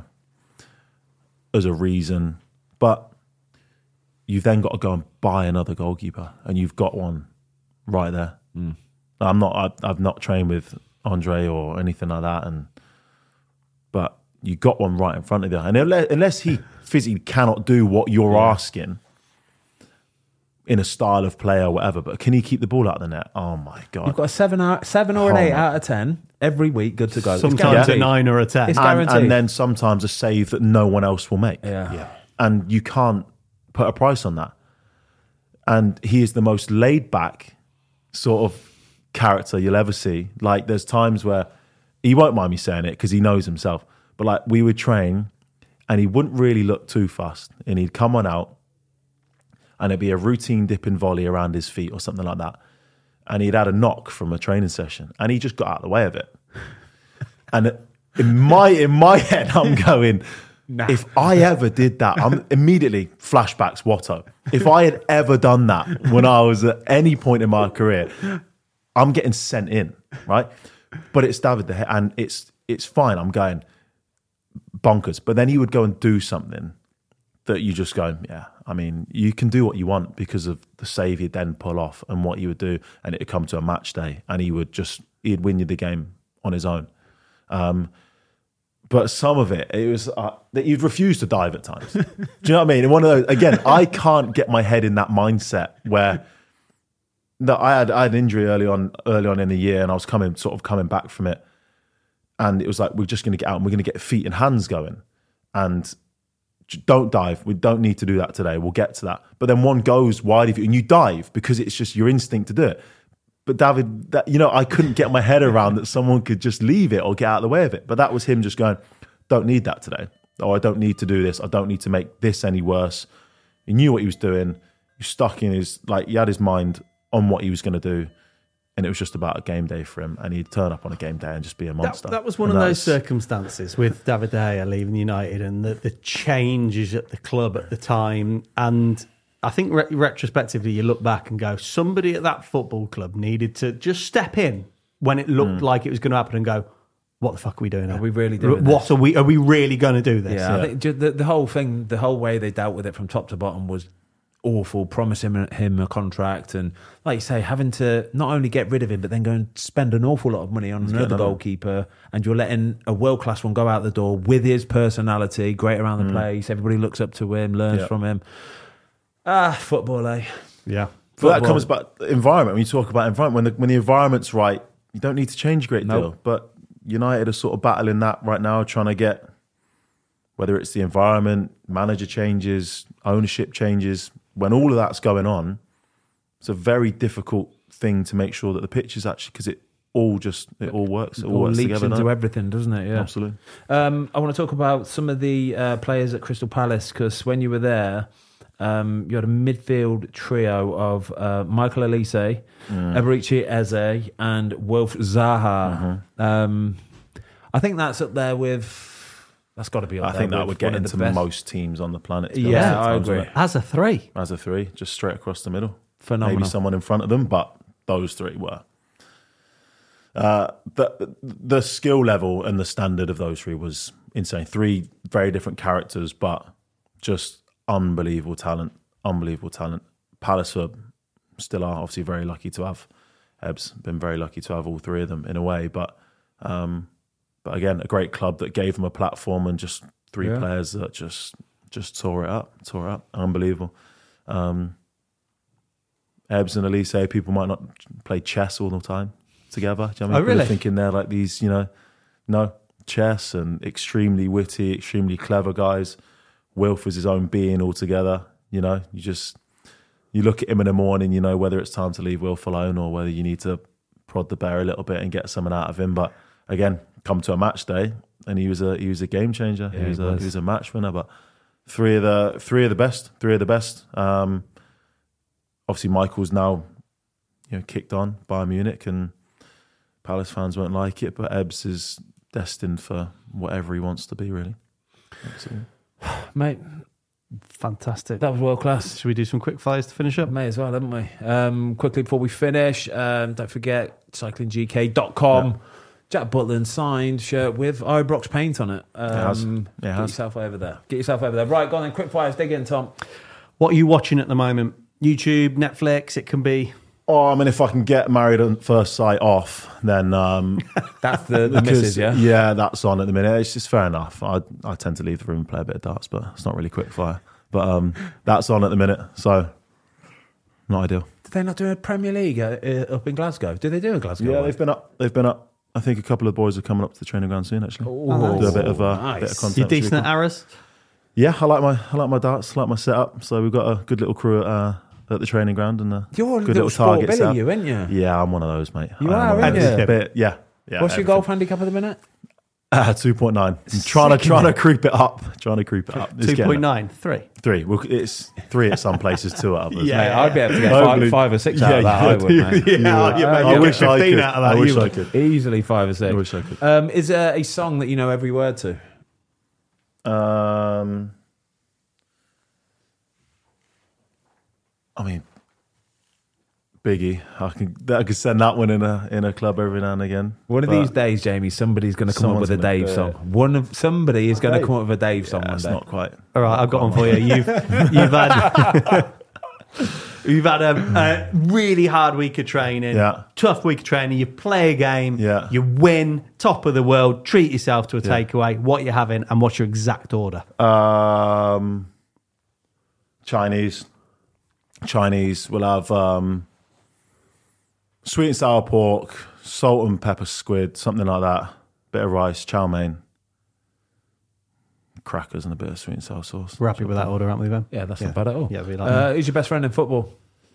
reason, but you've then got to go and buy another goalkeeper, and you've got one right there. I've not trained with Andre or anything like that, but you got one right in front of you, and unless he physically cannot do what you're asking in a style of play or whatever, but can he keep the ball out of the net? Oh my God. You've got a 7 or an 8 out of 10 every week, good to go. Sometimes a 9 or a 10. It's guaranteed. And then sometimes a save that no one else will make. Yeah. And you can't put a price on that. And he is the most laid back sort of character you'll ever see. Like, there's times where he won't mind me saying it because he knows himself, but like, we would train and he wouldn't really look too fussed, and he'd come on out and it'd be a routine dip and volley around his feet or something like that. And he'd had a knock from a training session and he just got out of the way of it. And in my head, I'm going, if I ever did that, I'm immediately flashbacks Watto. If I had ever done that when I was at any point in my career, I'm getting sent in, right? But it's David De Gea, and it's fine. I'm going bonkers. But then he would go and do something that you just go, yeah, I mean, you can do what you want because of the save he'd then pull off and what he would do, and it'd come to a match day and he'd win you the game on his own. But some of it was that you'd refuse to dive at times. Do you know what I mean? And one of those, again, I can't get my head in that mindset where that I had an injury early on in the year, and I was coming back from it, and it was like, we're just going to get out and we're going to get feet and hands going, and don't dive. We don't need to do that today. We'll get to that. But then one goes wide of you and you dive because it's just your instinct to do it. But David, I couldn't get my head around that someone could just leave it or get out of the way of it. But that was him just going, don't need that today. Or I don't need to do this. I don't need to make this any worse. He knew what he was doing. He stuck in he had his mind on what he was going to do. And it was just about a game day for him. And he'd turn up on a game day and just be a monster. That was one of those circumstances with David De Gea leaving United and the changes at the club at the time. And I think retrospectively, you look back and go, somebody at that football club needed to just step in when it looked like it was going to happen and go, what the fuck are we doing now? Are we really doing this? Are we really going to do this? Yeah, I think the whole thing, the whole way they dealt with it from top to bottom was awful, promising him a contract, and like you say, having to not only get rid of him but then go and spend an awful lot of money on another goalkeeper, and you're letting a world-class one go out the door with his personality, great around the place, everybody looks up to him, learns from him. Football, eh? Yeah. But that comes back environment. When you talk about environment, when the environment's right, you don't need to change a great deal. But United are sort of battling that right now, trying to get, whether it's the environment, manager changes, ownership changes. When all of that's going on, it's a very difficult thing to make sure that the pitch is actually, because it all works. It all works leaks together. into everything, doesn't it? Yeah, absolutely. I want to talk about some of the players at Crystal Palace, because when you were there, you had a midfield trio of Michael Elise, Eberechi Eze, and Wilf Zaha. I think that's up there with. That's got to be up there. I think that would get into most teams on the planet. Yeah, I agree. As a three, just straight across the middle. Phenomenal. Maybe someone in front of them, but those three were. The skill level and the standard of those three was insane. Three very different characters, but just unbelievable talent. Palace still are obviously very lucky to have Ebbs. Been very lucky to have all three of them in a way, but again, a great club that gave them a platform and just three players that just tore it up. Unbelievable. Ebbs and Elise, people might not play chess all the time together. Do you know what I mean? Really? People thinking they're like these, no, chess and extremely witty, extremely clever guys. Wilf is his own being altogether. You look at him in the morning, you know whether it's time to leave Wilf alone or whether you need to prod the bear a little bit and get something out of him. But again, come to a match day and he was a game changer. Yeah, he was a match winner. But three of the best. Obviously, Michael's now kicked on Bayern Munich, and Palace fans won't like it, but Ebbs is destined for whatever he wants to be, really. Absolutely. Mate, fantastic. that was world class. Should we do some quick fires to finish up? May as well, haven't we? Quickly before we finish, don't forget cyclinggk.com. Jack Butland signed shirt with Ibrox paint on it. Get yourself over there. Right, go on then. Quick fires. Dig in, Tom. What are you watching at the moment? YouTube, Netflix, it can be. Oh, I mean, if I can get Married at First Sight off, then that's the missus, yeah? Yeah, that's on at the minute. It's just fair enough. I tend to leave the room and play a bit of darts, but it's not really quick fire. But that's on at the minute, so not ideal. Did they not do a Premier League up in Glasgow? Did they do a Glasgow? Yeah, they've been up. I think a couple of the boys are coming up to the training ground soon, actually. Oh, do a bit of nice. content. You're decent at arrows? Yeah, I like my darts, I like my setup. So we've got a good little crew at the training ground and you're a good little target sport set. Billy, you, ain't you? Yeah, I'm one of those, mate. You are, aren't you? Yeah. What's your golf handicap at the minute? 2.9. I'm trying to creep it up. 2.9, 3. Well, it's 3 at some places, 2 at others. Yeah, mate, I'd be able to get 5 or 6 out of that. I would, mate. I wish I could. Out of that. I wish I could. Easily 5 or 6. I wish I could. Is there a song that you know every word to? I mean, Biggie. I could send that one in a club every now and again. One of these days, Jamie, somebody's going to come up with a Dave song. Somebody is going to come up with a Dave song one day. It's not quite. All right, I've got one for you. You've had a really hard week of training. Yeah. Tough week of training. You play a game. Yeah. You win. Top of the world. Treat yourself to a takeaway. What you're having and what's your exact order? Chinese. We'll have sweet and sour pork, salt and pepper squid, something like that. Bit of rice, chow mein, crackers, and a bit of sweet and sour sauce. We're happy with that order, aren't we, Ben? Yeah, that's not bad at all. Yeah, we like that. Who's your best friend in football?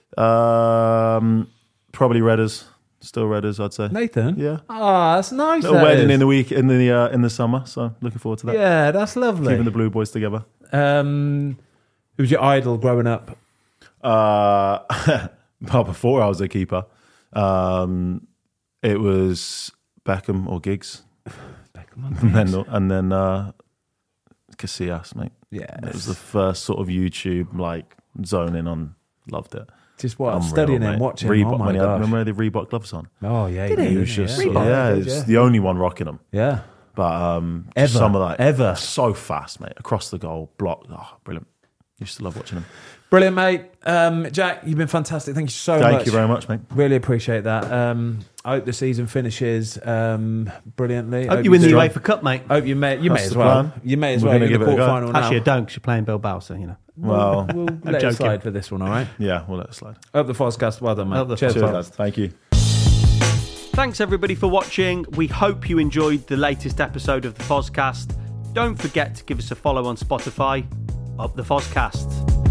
Probably Redders. Still Redders, I'd say. Nathan? Yeah. Oh, that's nice. Little wedding in the week in the summer, so looking forward to that. Yeah, that's lovely. Keeping the Blue Boys together. Who's your idol growing up? Well, before I was a keeper, it was Beckham or Giggs. and then Casillas, mate. Yeah, it was the first sort of YouTube zoning on. Loved it. Just what? Unreal, Studying mate. and watching. Reebok, oh my gosh. remember the Reebok gloves on? Oh yeah, he was just Reebok, it's the only one rocking them. Yeah, but ever, some of that ever so fast, mate. Across the goal, block. Oh, brilliant. Used to love watching them. Brilliant, mate. Jack, you've been fantastic. Thank you so much. Thank you very much, mate. Really appreciate that. I hope the season finishes brilliantly. Hope you win the UEFA Cup, mate. Hope you may as well. Plan. You may as We're well. gonna You're in give the it a go. quarterfinal now. Actually, I don't, because you're playing Bilbao, so, you know. Well, we'll let it joking. slide for this one, all right? Yeah, we'll let it slide. Up the Foscast. Well done, mate. Up the Cheers, Cheers, pal. lads. Thank you. Thanks, everybody, for watching. We hope you enjoyed the latest episode of the Foscast. Don't forget to give us a follow on Spotify. Up the Foscast.